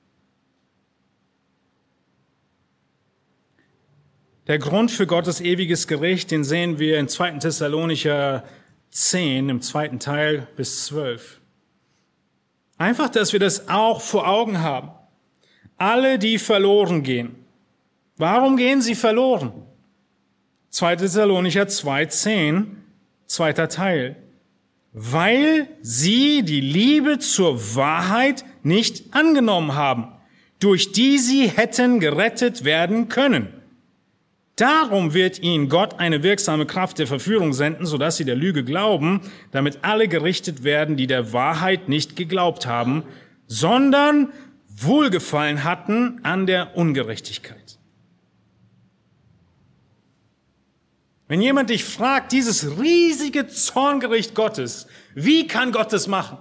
Der Grund für Gottes ewiges Gericht, den sehen wir in 2. Thessalonicher 10, im 2. Teil bis 12. Einfach, dass wir das auch vor Augen haben. Alle, die verloren gehen. Warum gehen sie verloren? 2. Thessalonicher 2, 10, 2. Teil. Weil sie die Liebe zur Wahrheit nicht angenommen haben, durch die sie hätten gerettet werden können. Darum wird ihnen Gott eine wirksame Kraft der Verführung senden, sodass sie der Lüge glauben, damit alle gerichtet werden, die der Wahrheit nicht geglaubt haben, sondern Wohlgefallen hatten an der Ungerechtigkeit. Wenn jemand dich fragt, dieses riesige Zorngericht Gottes, wie kann Gott das machen?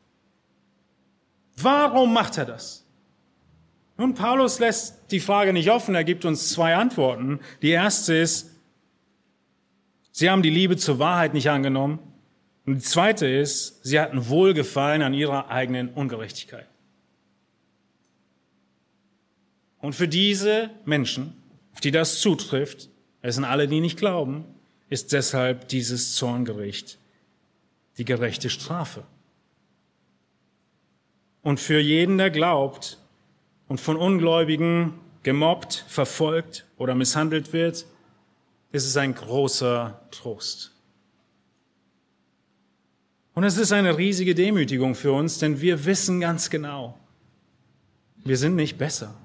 Warum macht er das? Nun, Paulus lässt die Frage nicht offen, er gibt uns 2 Antworten. Die erste ist, sie haben die Liebe zur Wahrheit nicht angenommen. Und die zweite ist, sie hatten Wohlgefallen an ihrer eigenen Ungerechtigkeit. Und für diese Menschen, auf die das zutrifft, es sind alle, die nicht glauben, ist deshalb dieses Zorngericht die gerechte Strafe. Und für jeden, der glaubt, und von Ungläubigen gemobbt, verfolgt oder misshandelt wird, ist es ein großer Trost. Und es ist eine riesige Demütigung für uns, denn wir wissen ganz genau, wir sind nicht besser.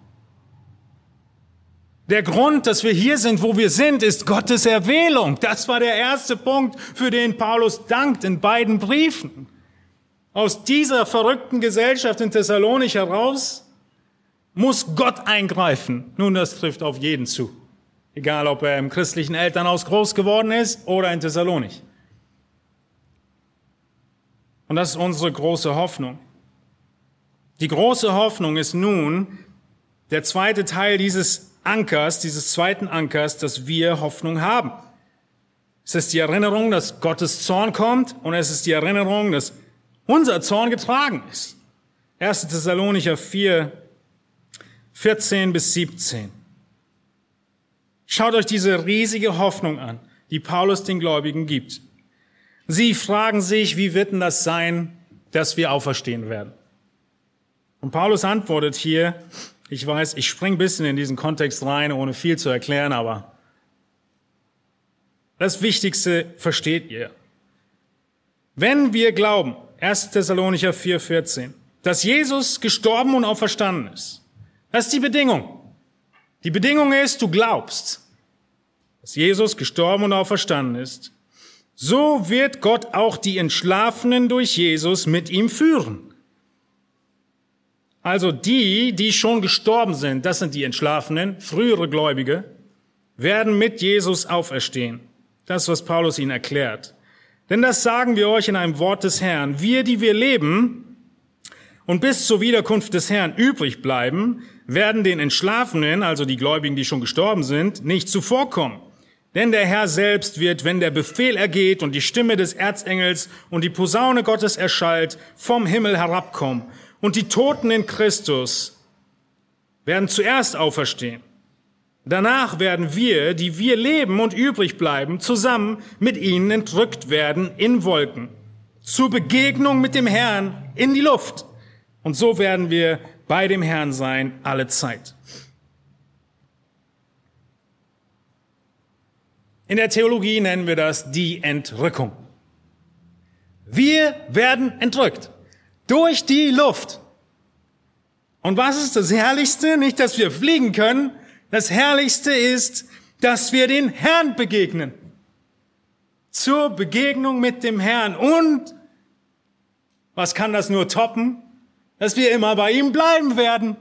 Der Grund, dass wir hier sind, wo wir sind, ist Gottes Erwählung. Das war der erste Punkt, für den Paulus dankt in beiden Briefen. Aus dieser verrückten Gesellschaft in Thessalonich heraus muss Gott eingreifen. Nun, das trifft auf jeden zu. Egal, ob er im christlichen Elternhaus groß geworden ist oder in Thessalonich. Und das ist unsere große Hoffnung. Die große Hoffnung ist nun der zweite Teil dieses Ankers, dieses zweiten Ankers, dass wir Hoffnung haben. Es ist die Erinnerung, dass Gottes Zorn kommt und es ist die Erinnerung, dass unser Zorn getragen ist. 1. Thessalonicher 4, 14 bis 17. Schaut euch diese riesige Hoffnung an. die Paulus den Gläubigen gibt. Sie fragen sich, wie wird denn das sein, dass wir auferstehen werden? Und Paulus antwortet hier, ich weiß, ich springe ein bisschen in diesen Kontext rein, ohne viel zu erklären, aber das Wichtigste versteht ihr. Wenn wir glauben, 1. Thessalonicher 4,14, dass Jesus gestorben und auferstanden ist, das ist die Bedingung. Die Bedingung ist, du glaubst, dass Jesus gestorben und auferstanden ist. So wird Gott auch die Entschlafenen durch Jesus mit ihm führen. Also die schon gestorben sind, das sind die Entschlafenen, frühere Gläubige, werden mit Jesus auferstehen. Das, was Paulus ihnen erklärt. Denn das sagen wir euch in einem Wort des Herrn. Wir, die wir leben und bis zur Wiederkunft des Herrn übrig bleiben, werden den Entschlafenen, also die Gläubigen, die schon gestorben sind, nicht zuvorkommen. Denn der Herr selbst wird, wenn der Befehl ergeht und die Stimme des Erzengels und die Posaune Gottes erschallt, vom Himmel herabkommen. Und die Toten in Christus werden zuerst auferstehen. Danach werden wir, die wir leben und übrig bleiben, zusammen mit ihnen entrückt werden in Wolken, zur Begegnung mit dem Herrn in die Luft. Und so werden wir bei dem Herrn sein alle Zeit. In der Theologie nennen wir das die Entrückung. Wir werden entrückt durch die Luft. Und was ist das Herrlichste? Nicht, dass wir fliegen können. Das Herrlichste ist, dass wir den Herrn begegnen. Zur Begegnung mit dem Herrn. Und, was kann das nur toppen? Dass wir immer bei ihm bleiben werden.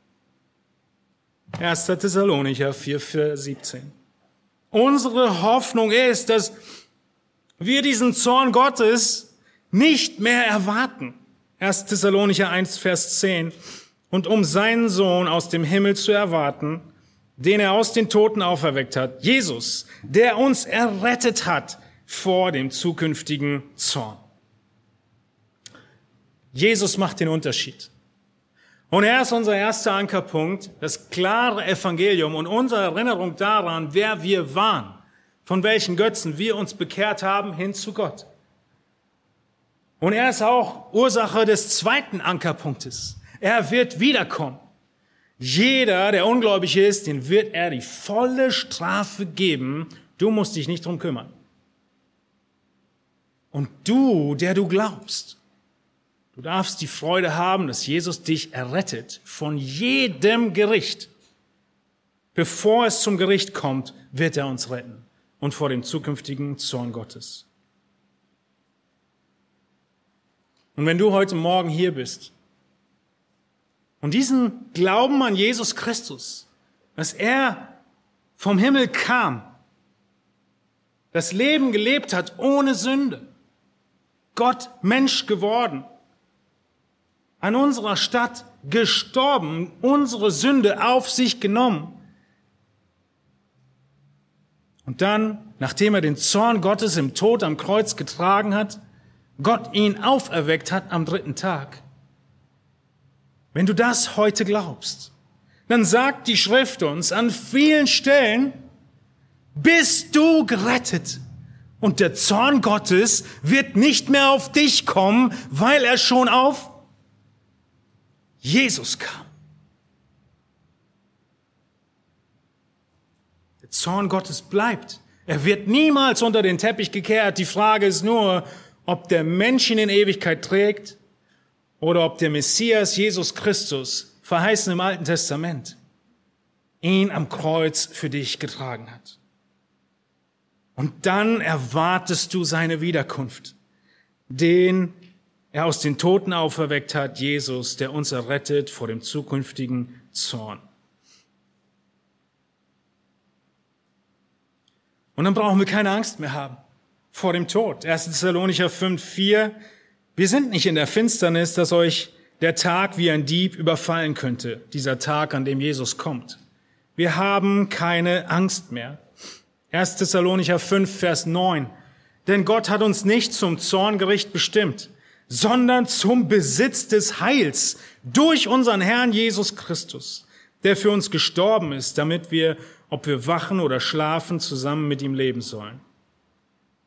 1. Thessalonicher 4,17. Unsere Hoffnung ist, dass wir diesen Zorn Gottes nicht mehr erwarten. 1. Thessalonicher 1, Vers 10. Und um seinen Sohn aus dem Himmel zu erwarten, den er aus den Toten auferweckt hat, Jesus, der uns errettet hat vor dem zukünftigen Zorn. Jesus macht den Unterschied. Und er ist unser erster Ankerpunkt, das klare Evangelium und unsere Erinnerung daran, wer wir waren, von welchen Götzen wir uns bekehrt haben, hin zu Gott. Und er ist auch Ursache des zweiten Ankerpunktes. Er wird wiederkommen. Jeder, der ungläubig ist, den wird er die volle Strafe geben. Du musst dich nicht drum kümmern. Und du, der du glaubst, du darfst die Freude haben, dass Jesus dich errettet von jedem Gericht. Bevor es zum Gericht kommt, wird er uns retten und vor dem zukünftigen Zorn Gottes. Und wenn du heute Morgen hier bist und diesen Glauben an Jesus Christus, dass er vom Himmel kam, das Leben gelebt hat ohne Sünde, Gott Mensch geworden, an unserer Stadt gestorben, unsere Sünde auf sich genommen. Und dann, nachdem er den Zorn Gottes im Tod am Kreuz getragen hat, Gott ihn auferweckt hat am 3. Tag. Wenn du das heute glaubst, dann sagt die Schrift uns an vielen Stellen, bist du gerettet. Und der Zorn Gottes wird nicht mehr auf dich kommen, weil er schon auf Jesus kam. Der Zorn Gottes bleibt. Er wird niemals unter den Teppich gekehrt. Die Frage ist nur, ob der Mensch ihn in Ewigkeit trägt oder ob der Messias Jesus Christus, verheißen im Alten Testament, ihn am Kreuz für dich getragen hat. Und dann erwartest du seine Wiederkunft, den er aus den Toten auferweckt hat, Jesus, der uns errettet vor dem zukünftigen Zorn. Und dann brauchen wir keine Angst mehr haben vor dem Tod. 1. Thessalonicher 5,4. Wir sind nicht in der Finsternis, dass euch der Tag wie ein Dieb überfallen könnte, dieser Tag, an dem Jesus kommt. Wir haben keine Angst mehr. 1. Thessalonicher 5, Vers 9. Denn Gott hat uns nicht zum Zorngericht bestimmt, sondern zum Besitz des Heils durch unseren Herrn Jesus Christus, der für uns gestorben ist, damit wir, ob wir wachen oder schlafen, zusammen mit ihm leben sollen.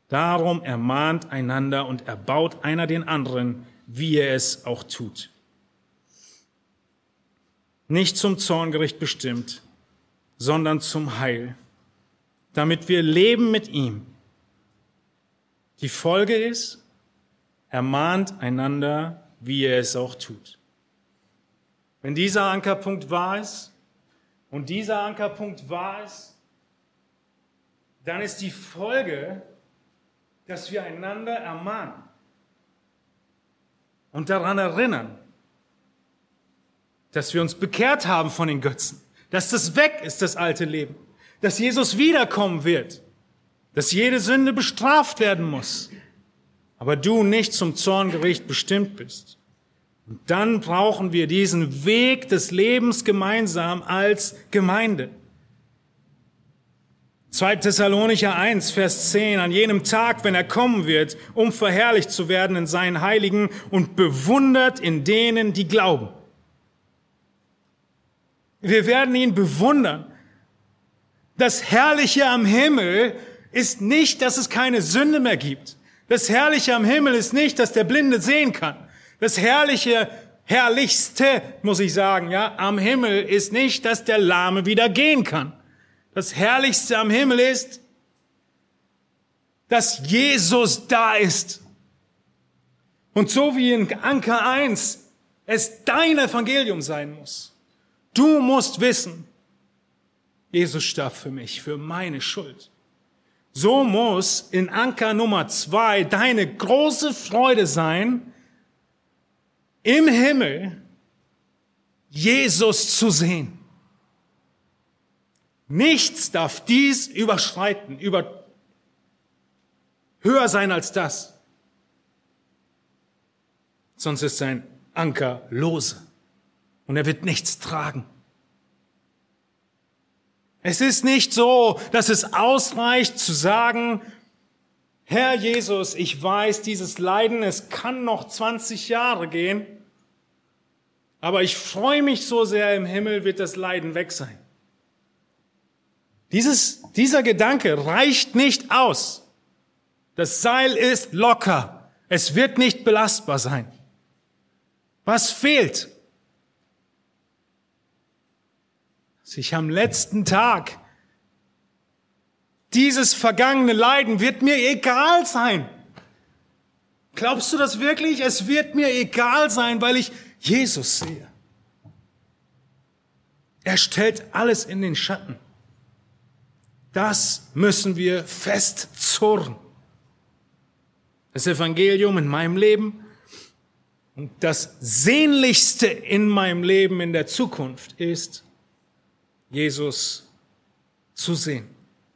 Darum ermahnt einander und erbaut einer den anderen, wie er es auch tut. Nicht zum Zorngericht bestimmt, sondern zum Heil, damit wir leben mit ihm. Die Folge ist, ermahnt einander, wie er es auch tut. Wenn dieser Ankerpunkt wahr ist und dieser Ankerpunkt wahr ist, dann ist die Folge, dass wir einander ermahnen und daran erinnern, dass wir uns bekehrt haben von den Götzen, dass das weg ist, das alte Leben, dass Jesus wiederkommen wird, dass jede Sünde bestraft werden muss, aber du nicht zum Zorngericht bestimmt bist. Und dann brauchen wir diesen Weg des Lebens gemeinsam als Gemeinde. 2. Thessalonicher 1, Vers 10, an jenem Tag, wenn er kommen wird, um verherrlicht zu werden in seinen Heiligen und bewundert in denen, die glauben. Wir werden ihn bewundern. Das Herrliche am Himmel ist nicht, dass es keine Sünde mehr gibt. Das Herrliche am Himmel ist nicht, dass der Blinde sehen kann. Das Herrlichste, muss ich sagen, am Himmel ist nicht, dass der Lahme wieder gehen kann. Das Herrlichste am Himmel ist, dass Jesus da ist. Und so wie in Anker 1 es dein Evangelium sein muss. Du musst wissen, Jesus starb für mich, für meine Schuld. So muss in Anker Nummer 2 deine große Freude sein, im Himmel Jesus zu sehen. Nichts darf dies überschreiten, höher sein als das. Sonst ist sein Anker lose und er wird nichts tragen. Es ist nicht so, dass es ausreicht zu sagen, Herr Jesus, ich weiß, dieses Leiden, es kann noch 20 Jahre gehen, aber ich freue mich so sehr, im Himmel wird das Leiden weg sein. Dieser Gedanke reicht nicht aus. Das Seil ist locker. Es wird nicht belastbar sein. Was fehlt? Sich am letzten Tag, dieses vergangene Leiden wird mir egal sein. Glaubst du das wirklich? Es wird mir egal sein, weil ich Jesus sehe. Er stellt alles in den Schatten. Das müssen wir festzurren. Das Evangelium in meinem Leben und das Sehnlichste in meinem Leben in der Zukunft ist, Jesus zu sehen.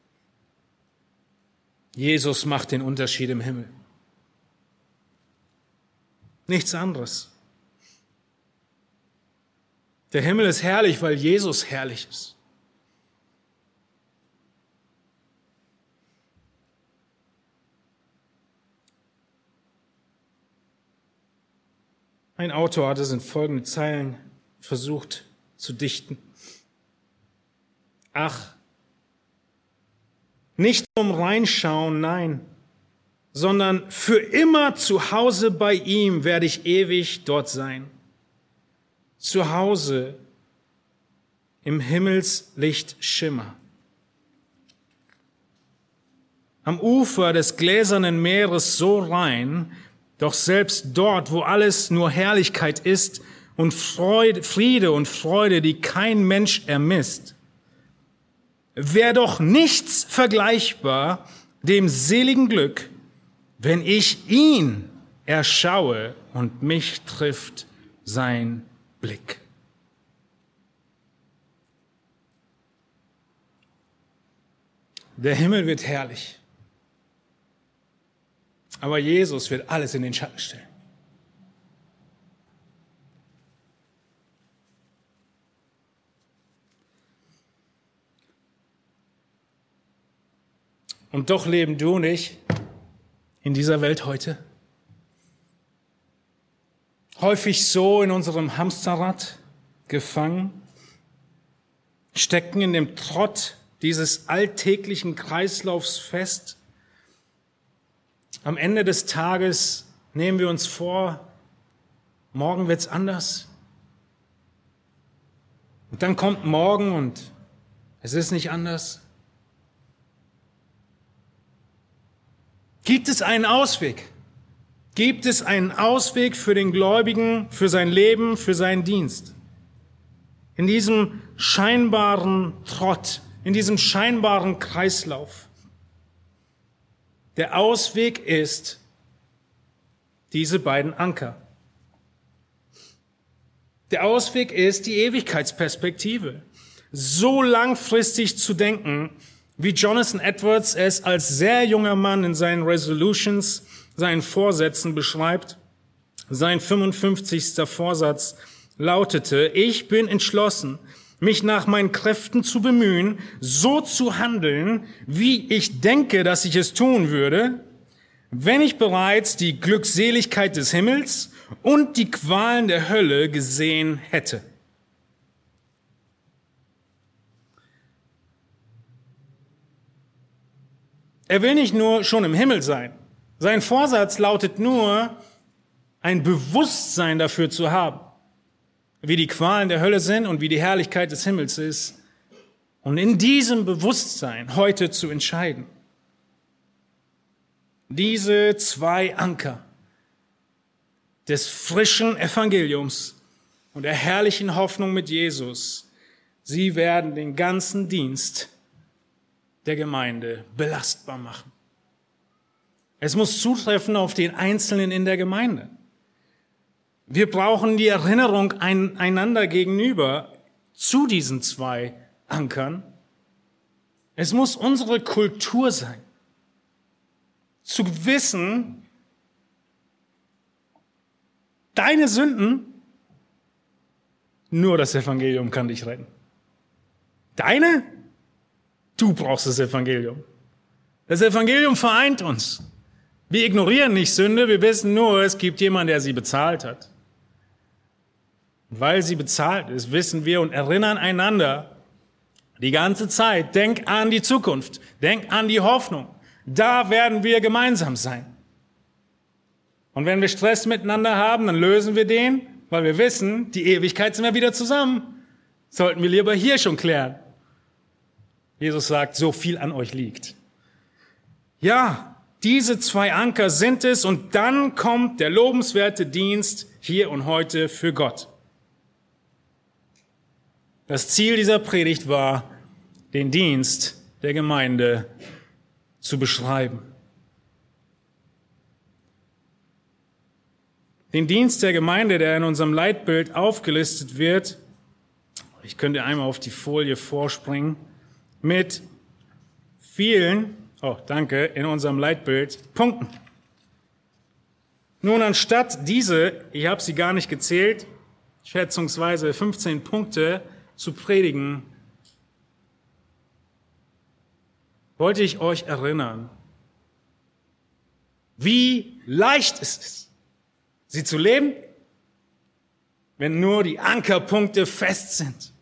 Jesus macht den Unterschied im Himmel. Nichts anderes. Der Himmel ist herrlich, weil Jesus herrlich ist. Ein Autor hat es in folgenden Zeilen versucht zu dichten. Ach, nicht zum Reinschauen, nein, sondern für immer zu Hause bei ihm werde ich ewig dort sein. Zu Hause im Himmelslichtschimmer. Am Ufer des gläsernen Meeres so rein, doch selbst dort, wo alles nur Herrlichkeit ist und Friede und Freude, die kein Mensch ermisst, wäre doch nichts vergleichbar dem seligen Glück, wenn ich ihn erschaue und mich trifft sein Blick. Der Himmel wird herrlich. Aber Jesus wird alles in den Schatten stellen. Und doch leben du und ich in dieser Welt heute häufig so in unserem Hamsterrad gefangen, stecken in dem Trott dieses alltäglichen Kreislaufs fest Am Ende des Tages nehmen wir uns vor, morgen wird's anders. Und dann kommt morgen und es ist nicht anders. Gibt es einen Ausweg? Gibt es einen Ausweg für den Gläubigen, für sein Leben, für seinen Dienst? In diesem scheinbaren Trott, in diesem scheinbaren Kreislauf. Der Ausweg ist diese beiden Anker. Der Ausweg ist die Ewigkeitsperspektive. So langfristig zu denken, wie Jonathan Edwards es als sehr junger Mann in seinen Resolutions, seinen Vorsätzen beschreibt. Sein 55. Vorsatz lautete: Ich bin entschlossen, mich nach meinen Kräften zu bemühen, so zu handeln, wie ich denke, dass ich es tun würde, wenn ich bereits die Glückseligkeit des Himmels und die Qualen der Hölle gesehen hätte. Er will nicht nur schon im Himmel sein. Sein Vorsatz lautet nur, ein Bewusstsein dafür zu haben, wie die Qualen der Hölle sind und wie die Herrlichkeit des Himmels ist. Und in diesem Bewusstsein heute zu entscheiden. Diese zwei Anker des frischen Evangeliums und der herrlichen Hoffnung mit Jesus, sie werden den ganzen Dienst der Gemeinde belastbar machen. Es muss zutreffen auf den Einzelnen in der Gemeinde. Wir brauchen die Erinnerung einander gegenüber zu diesen zwei Ankern. Es muss unsere Kultur sein, zu wissen, deine Sünden, nur das Evangelium kann dich retten. Deine? Du brauchst das Evangelium. Das Evangelium vereint uns. Wir ignorieren nicht Sünde, wir wissen nur, es gibt jemanden, der sie bezahlt hat. Und weil sie bezahlt ist, wissen wir und erinnern einander die ganze Zeit, denk an die Zukunft, denk an die Hoffnung. Da werden wir gemeinsam sein. Und wenn wir Stress miteinander haben, dann lösen wir den, weil wir wissen, die Ewigkeit sind wir wieder zusammen. Sollten wir lieber hier schon klären. Jesus sagt, so viel an euch liegt. Ja, diese zwei Anker sind es und dann kommt der lobenswerte Dienst hier und heute für Gott. Das Ziel dieser Predigt war, den Dienst der Gemeinde zu beschreiben. Den Dienst der Gemeinde, der in unserem Leitbild aufgelistet wird, ich könnte einmal auf die Folie vorspringen, mit vielen, in unserem Leitbild, Punkten. Nun, anstatt diese, ich habe sie gar nicht gezählt, schätzungsweise 15 Punkte zu predigen, wollte ich euch erinnern, wie leicht es ist, sie zu leben, wenn nur die Ankerpunkte fest sind.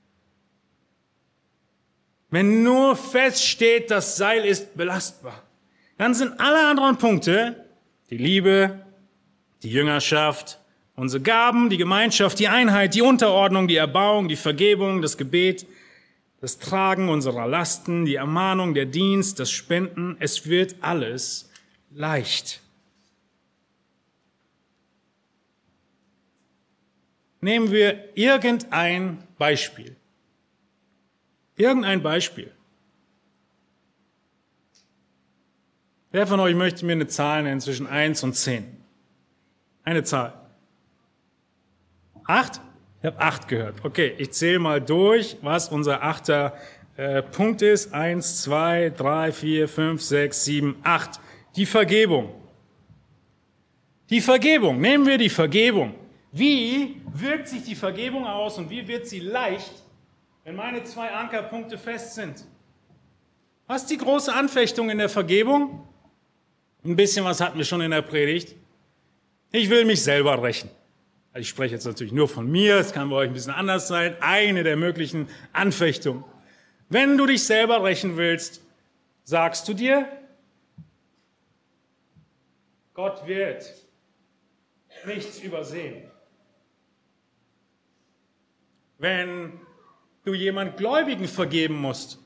Wenn nur feststeht, das Seil ist belastbar, dann sind alle anderen Punkte, die Liebe, die Jüngerschaft, unsere Gaben, die Gemeinschaft, die Einheit, die Unterordnung, die Erbauung, die Vergebung, das Gebet, das Tragen unserer Lasten, die Ermahnung, der Dienst, das Spenden, es wird alles leicht. Nehmen wir irgendein Beispiel. Irgendein Beispiel. Wer von euch möchte mir eine Zahl nennen zwischen 1 und 10? Eine Zahl. 8? Ich habe 8 gehört. Okay, ich zähle mal durch, was unser 8. Punkt ist. 1, 2, 3, 4, 5, 6, 7, 8. Die Vergebung. Die Vergebung. Nehmen wir die Vergebung. Wie wirkt sich die Vergebung aus und wie wird sie leicht, wenn meine 2 Ankerpunkte fest sind? Was ist die große Anfechtung in der Vergebung? Ein bisschen was hatten wir schon in der Predigt. Ich will mich selber rächen. Ich spreche jetzt natürlich nur von mir, es kann bei euch ein bisschen anders sein. Eine der möglichen Anfechtungen. Wenn du dich selber rächen willst, sagst du dir, Gott wird nichts übersehen. Wenn du jemand Gläubigen vergeben musst,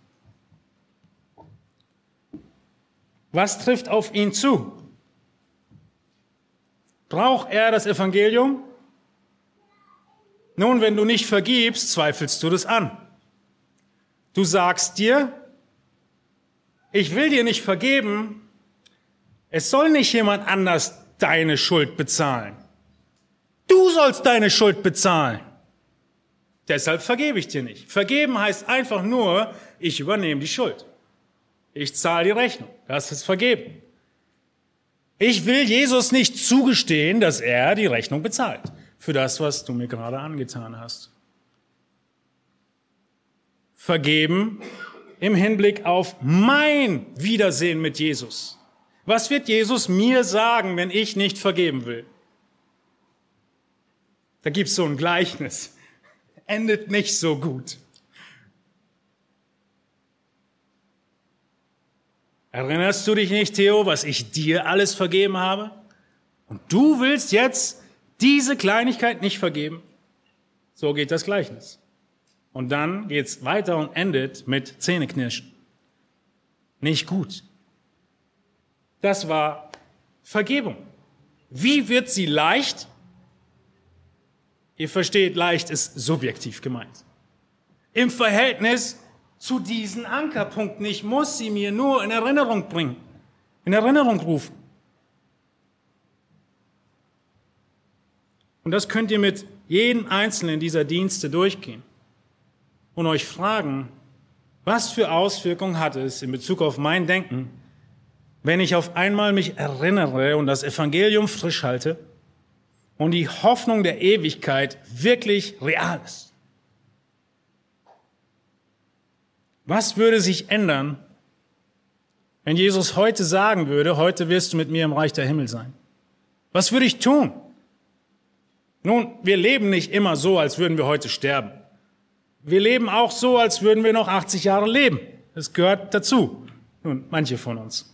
was trifft auf ihn zu? Braucht er das Evangelium? Nun, wenn du nicht vergibst, zweifelst du das an. Du sagst dir, ich will dir nicht vergeben, es soll nicht jemand anders deine Schuld bezahlen. Du sollst deine Schuld bezahlen. Deshalb vergebe ich dir nicht. Vergeben heißt einfach nur, ich übernehme die Schuld. Ich zahle die Rechnung. Das ist vergeben. Ich will Jesus nicht zugestehen, dass er die Rechnung bezahlt für das, was du mir gerade angetan hast. Vergeben im Hinblick auf mein Wiedersehen mit Jesus. Was wird Jesus mir sagen, wenn ich nicht vergeben will? Da gibt es so ein Gleichnis. Endet nicht so gut. Erinnerst du dich nicht, Theo, was ich dir alles vergeben habe? Und du willst jetzt diese Kleinigkeit nicht vergeben? So geht das Gleichnis. Und dann geht's weiter und endet mit Zähneknirschen. Nicht gut. Das war Vergebung. Wie wird sie leicht? Ihr versteht, leicht ist subjektiv gemeint. Im Verhältnis zu diesen Ankerpunkten. Ich muss sie mir nur in Erinnerung bringen, in Erinnerung rufen. Und das könnt ihr mit jedem einzelnen dieser Dienste durchgehen und euch fragen, was für Auswirkungen hat es in Bezug auf mein Denken, wenn ich auf einmal mich erinnere und das Evangelium frisch halte und die Hoffnung der Ewigkeit wirklich real ist. Was würde sich ändern, wenn Jesus heute sagen würde, heute wirst du mit mir im Reich der Himmel sein? Was würde ich tun? Nun, wir leben nicht immer so, als würden wir heute sterben. Wir leben auch so, als würden wir noch 80 Jahre leben. Das gehört dazu. Nun, manche von uns.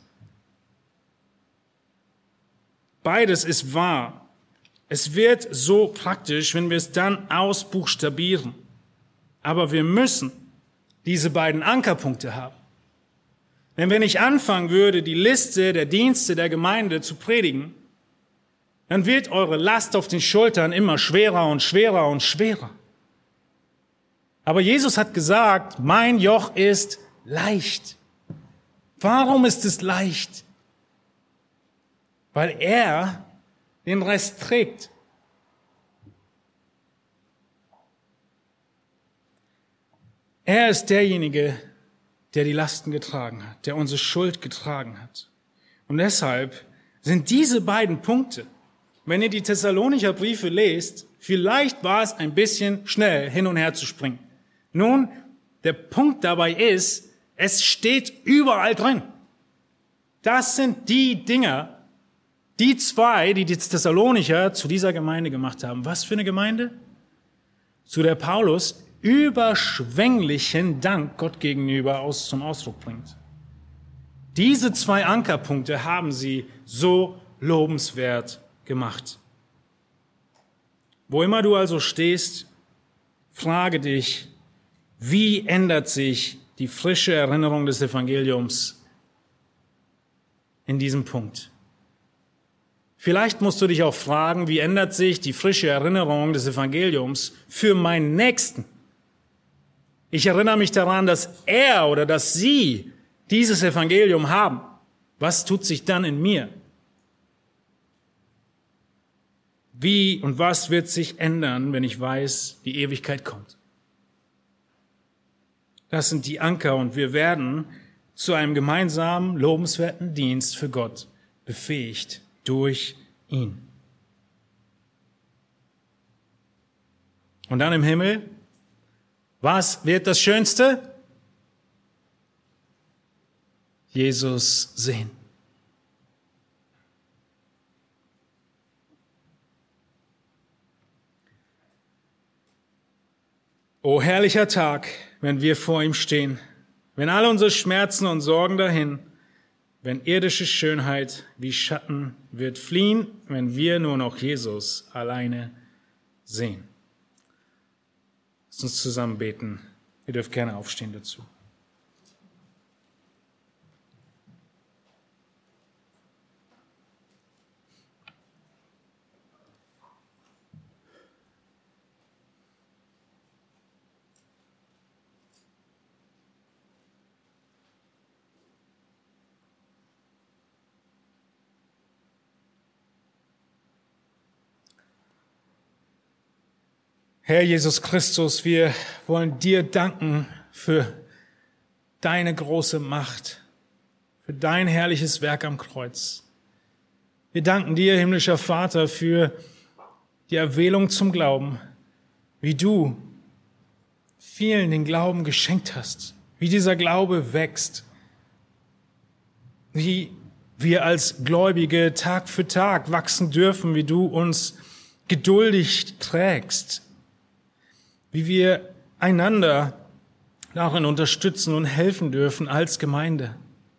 Beides ist wahr. Es wird so praktisch, wenn wir es dann ausbuchstabieren. Aber wir müssen diese beiden Ankerpunkte haben. Denn wenn ich anfangen würde, die Liste der Dienste der Gemeinde zu predigen, dann wird eure Last auf den Schultern immer schwerer und schwerer und schwerer. Aber Jesus hat gesagt, mein Joch ist leicht. Warum ist es leicht? Weil er den Rest trägt. Er ist derjenige, der die Lasten getragen hat, der unsere Schuld getragen hat. Und deshalb sind diese beiden Punkte, wenn ihr die Thessalonicher Briefe lest, vielleicht war es ein bisschen schnell hin und her zu springen. Nun, der Punkt dabei ist, es steht überall drin. Das sind die Dinger, die zwei, die Thessalonicher zu dieser Gemeinde gemacht haben. Was für eine Gemeinde? Zu der Paulus überschwänglichen Dank Gott gegenüber zum Ausdruck bringt. Diese zwei Ankerpunkte haben sie so lobenswert gemacht. Wo immer du also stehst, frage dich, wie ändert sich die frische Erinnerung des Evangeliums in diesem Punkt? Vielleicht musst du dich auch fragen, wie ändert sich die frische Erinnerung des Evangeliums für meinen Nächsten? Ich erinnere mich daran, dass er oder dass sie dieses Evangelium haben. Was tut sich dann in mir? Wie und was wird sich ändern, wenn ich weiß, die Ewigkeit kommt? Das sind die Anker und wir werden zu einem gemeinsamen, lobenswerten Dienst für Gott befähigt durch ihn. Und dann im Himmel, was wird das Schönste? Jesus sehen. O herrlicher Tag, wenn wir vor ihm stehen, wenn alle unsere Schmerzen und Sorgen dahin wenn irdische Schönheit wie Schatten wird fliehen, wenn wir nur noch Jesus alleine sehen. Lass uns zusammen beten. Ihr dürft gerne aufstehen dazu. Herr Jesus Christus, wir wollen dir danken für deine große Macht, für dein herrliches Werk am Kreuz. Wir danken dir, himmlischer Vater, für die Erwählung zum Glauben, wie du vielen den Glauben geschenkt hast, wie dieser Glaube wächst, wie wir als Gläubige Tag für Tag wachsen dürfen, wie du uns geduldig trägst, wie wir einander darin unterstützen und helfen dürfen als Gemeinde.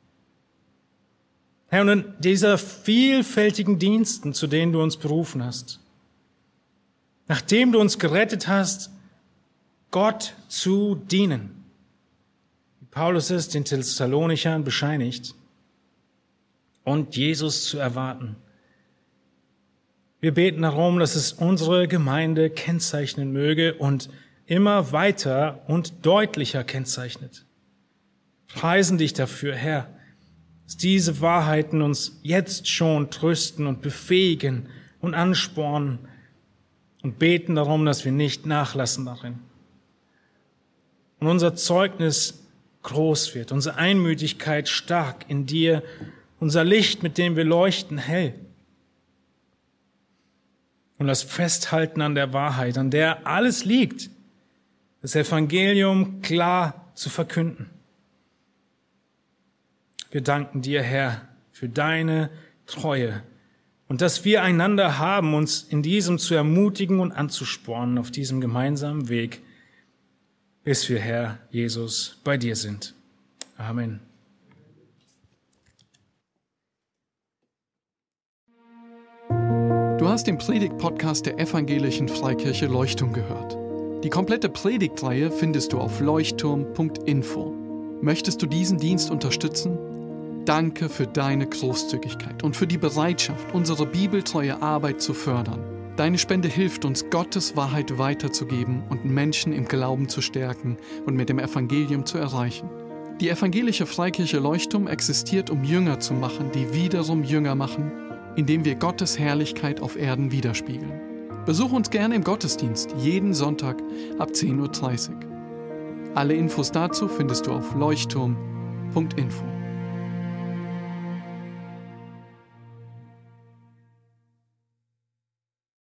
Herr, und in dieser vielfältigen Diensten, zu denen du uns berufen hast, nachdem du uns gerettet hast, Gott zu dienen, wie Paulus es den Thessalonichern bescheinigt, und Jesus zu erwarten. Wir beten darum, dass es unsere Gemeinde kennzeichnen möge und immer weiter und deutlicher kennzeichnet. Preisen dich dafür, Herr, dass diese Wahrheiten uns jetzt schon trösten und befähigen und anspornen und beten darum, dass wir nicht nachlassen darin. Und unser Zeugnis groß wird, unsere Einmütigkeit stark in dir, unser Licht, mit dem wir leuchten, hell. Und das Festhalten an der Wahrheit, an der alles liegt, das Evangelium klar zu verkünden. Wir danken dir, Herr, für deine Treue und dass wir einander haben, uns in diesem zu ermutigen und anzuspornen auf diesem gemeinsamen Weg, bis wir, Herr Jesus, bei dir sind. Amen. Du hast den Predigt-Podcast der Evangelischen Freikirche Leuchtturm gehört. Die komplette Predigtreihe findest du auf leuchtturm.info. Möchtest du diesen Dienst unterstützen? Danke für deine Großzügigkeit und für die Bereitschaft, unsere bibeltreue Arbeit zu fördern. Deine Spende hilft uns, Gottes Wahrheit weiterzugeben und Menschen im Glauben zu stärken und mit dem Evangelium zu erreichen. Die Evangelische Freikirche Leuchtturm existiert, um Jünger zu machen, die wiederum Jünger machen, indem wir Gottes Herrlichkeit auf Erden widerspiegeln. Besuch uns gerne im Gottesdienst, jeden Sonntag ab 10:30 Uhr. Alle Infos dazu findest du auf leuchtturm.info.